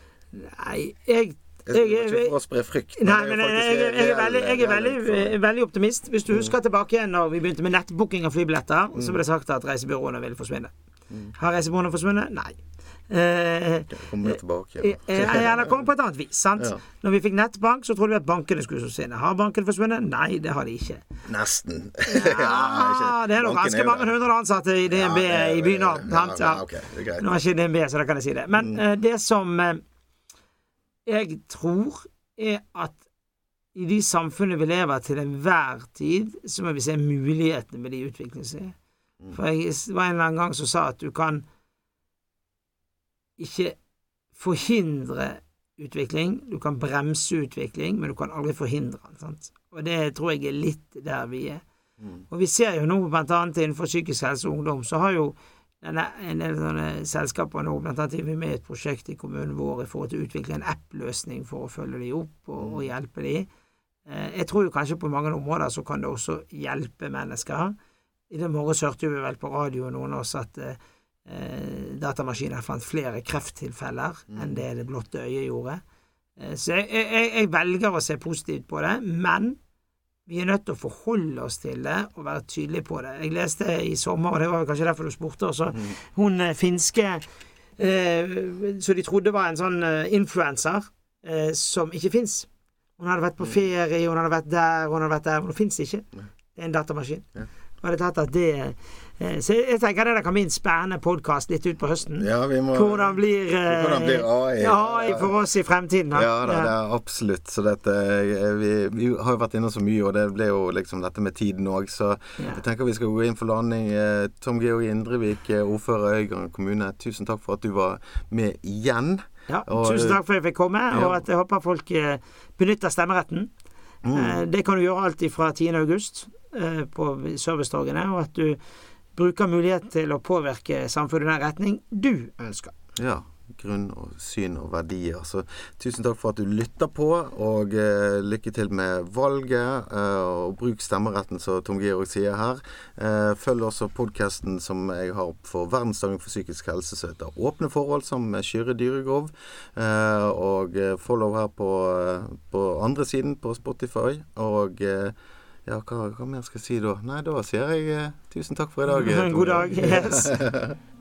Nei, jeg Jeg, jeg, jeg, ikke for å spre frykt. Nei, men jeg, jeg, jeg, jeg er, veldig, jeg er veldig, veldig optimist. Hvis du husker tilbake igjen når vi begynte med nettbooking av flybilletter, mm. så ble det sagt at reisebyråene ville forsvinne. Mm. Har reisebyråene forsvunnet? Nei. Eh, det kommer tilbake. Ja, ja det kommer på et annet vis, sant? Ja. Når vi fikk nettbank, så trodde vi at bankene skulle forsvinne. Har bankene forsvunnet? Nei, det har de ikke. Nesten. Ja, det er nok ganske mange hundre ansatte i D N B ja, det, i byen. Ja, ja, okay, nå er ikke D N B, så da kan jeg si det. Men mm. det som jeg tror er at i de samfunnet vi lever til enhver tid, så må vi se mulighetene med de utviklingene som er. For jeg var en eller annen gang som sa at du kan ikke forhindre utvikling, du kan bremse utvikling, men du kan aldri forhindre den, sant? Og det tror jeg er litt der vi er. Mm. Og vi ser jo nå, blant annet innenfor psykisk helse og ungdom, så har jo denne, en del sånne selskaper nå, blant annet er vi med i et prosjekt i kommunen vår i forhold til å utvikle en app-løsning for å følge de opp og, og hjelpe de. Jeg tror jo kanskje på mange områder så kan det også hjelpe mennesker. I det morges hørte vi vel på radio noen av oss at eh, datamaskiner fant flere krefttilfeller mm. enn det det blotte øyet gjorde. Eh, så jeg, jeg, jeg velger å se positivt på det, men vi er nødt til å forholde oss til det og være tydelige på det. Jeg leste i sommer, og det var kanskje derfor du spurte også, mm. hun finske, eh, så de trodde var en sånn eh, influencer eh, som ikke finnes. Hun hadde vært på ferie, hun hadde vært der, hun hadde vært der, men hun finnes ikke. Det er en datamaskin. Ja. Og det tatt at det eh, så jeg tenker det kan bli en spennende podcast litt ut på høsten. Ja, vi må hvordan blir, eh, hvordan blir A I, A I for oss i fremtiden da? Ja, da, det er absolutt. Så dette, vi, vi har jo vært inne så mye, og det ble jo liksom dette med tiden også. Så ja. Jeg tenker vi skal gå inn for landing. Tom Georg Indrevik, ordfører Øygarden kommune, tusen takk for at du var med igjen. Ja, og, tusen takk for at jeg fikk komme, ja. Og at jeg håper folk benytter stemmeretten. Mm. Det kan du gjøre alltid fra tiende august på servicetorgene, og at du bruker mulighet til å påvirke samfunnet i den retning du ønsker. Ja, grunn og syn og verdier. Så tusen takk for at du lytter på, og eh, lykke til med valget, eh, og bruk stemmeretten, som Tom Georg sier her. Eh, følg også podcasten som jeg har for Verdensdagen for psykisk helse, som heter Åpne forhold, sammen med Kyrre Dyregrov, eh, og follow her på, på andre siden på Spotify, og eh, ja, hva, hva mer skal jeg si da? Nei, da sier jeg eh, tusen takk for i dag. God dag, yes.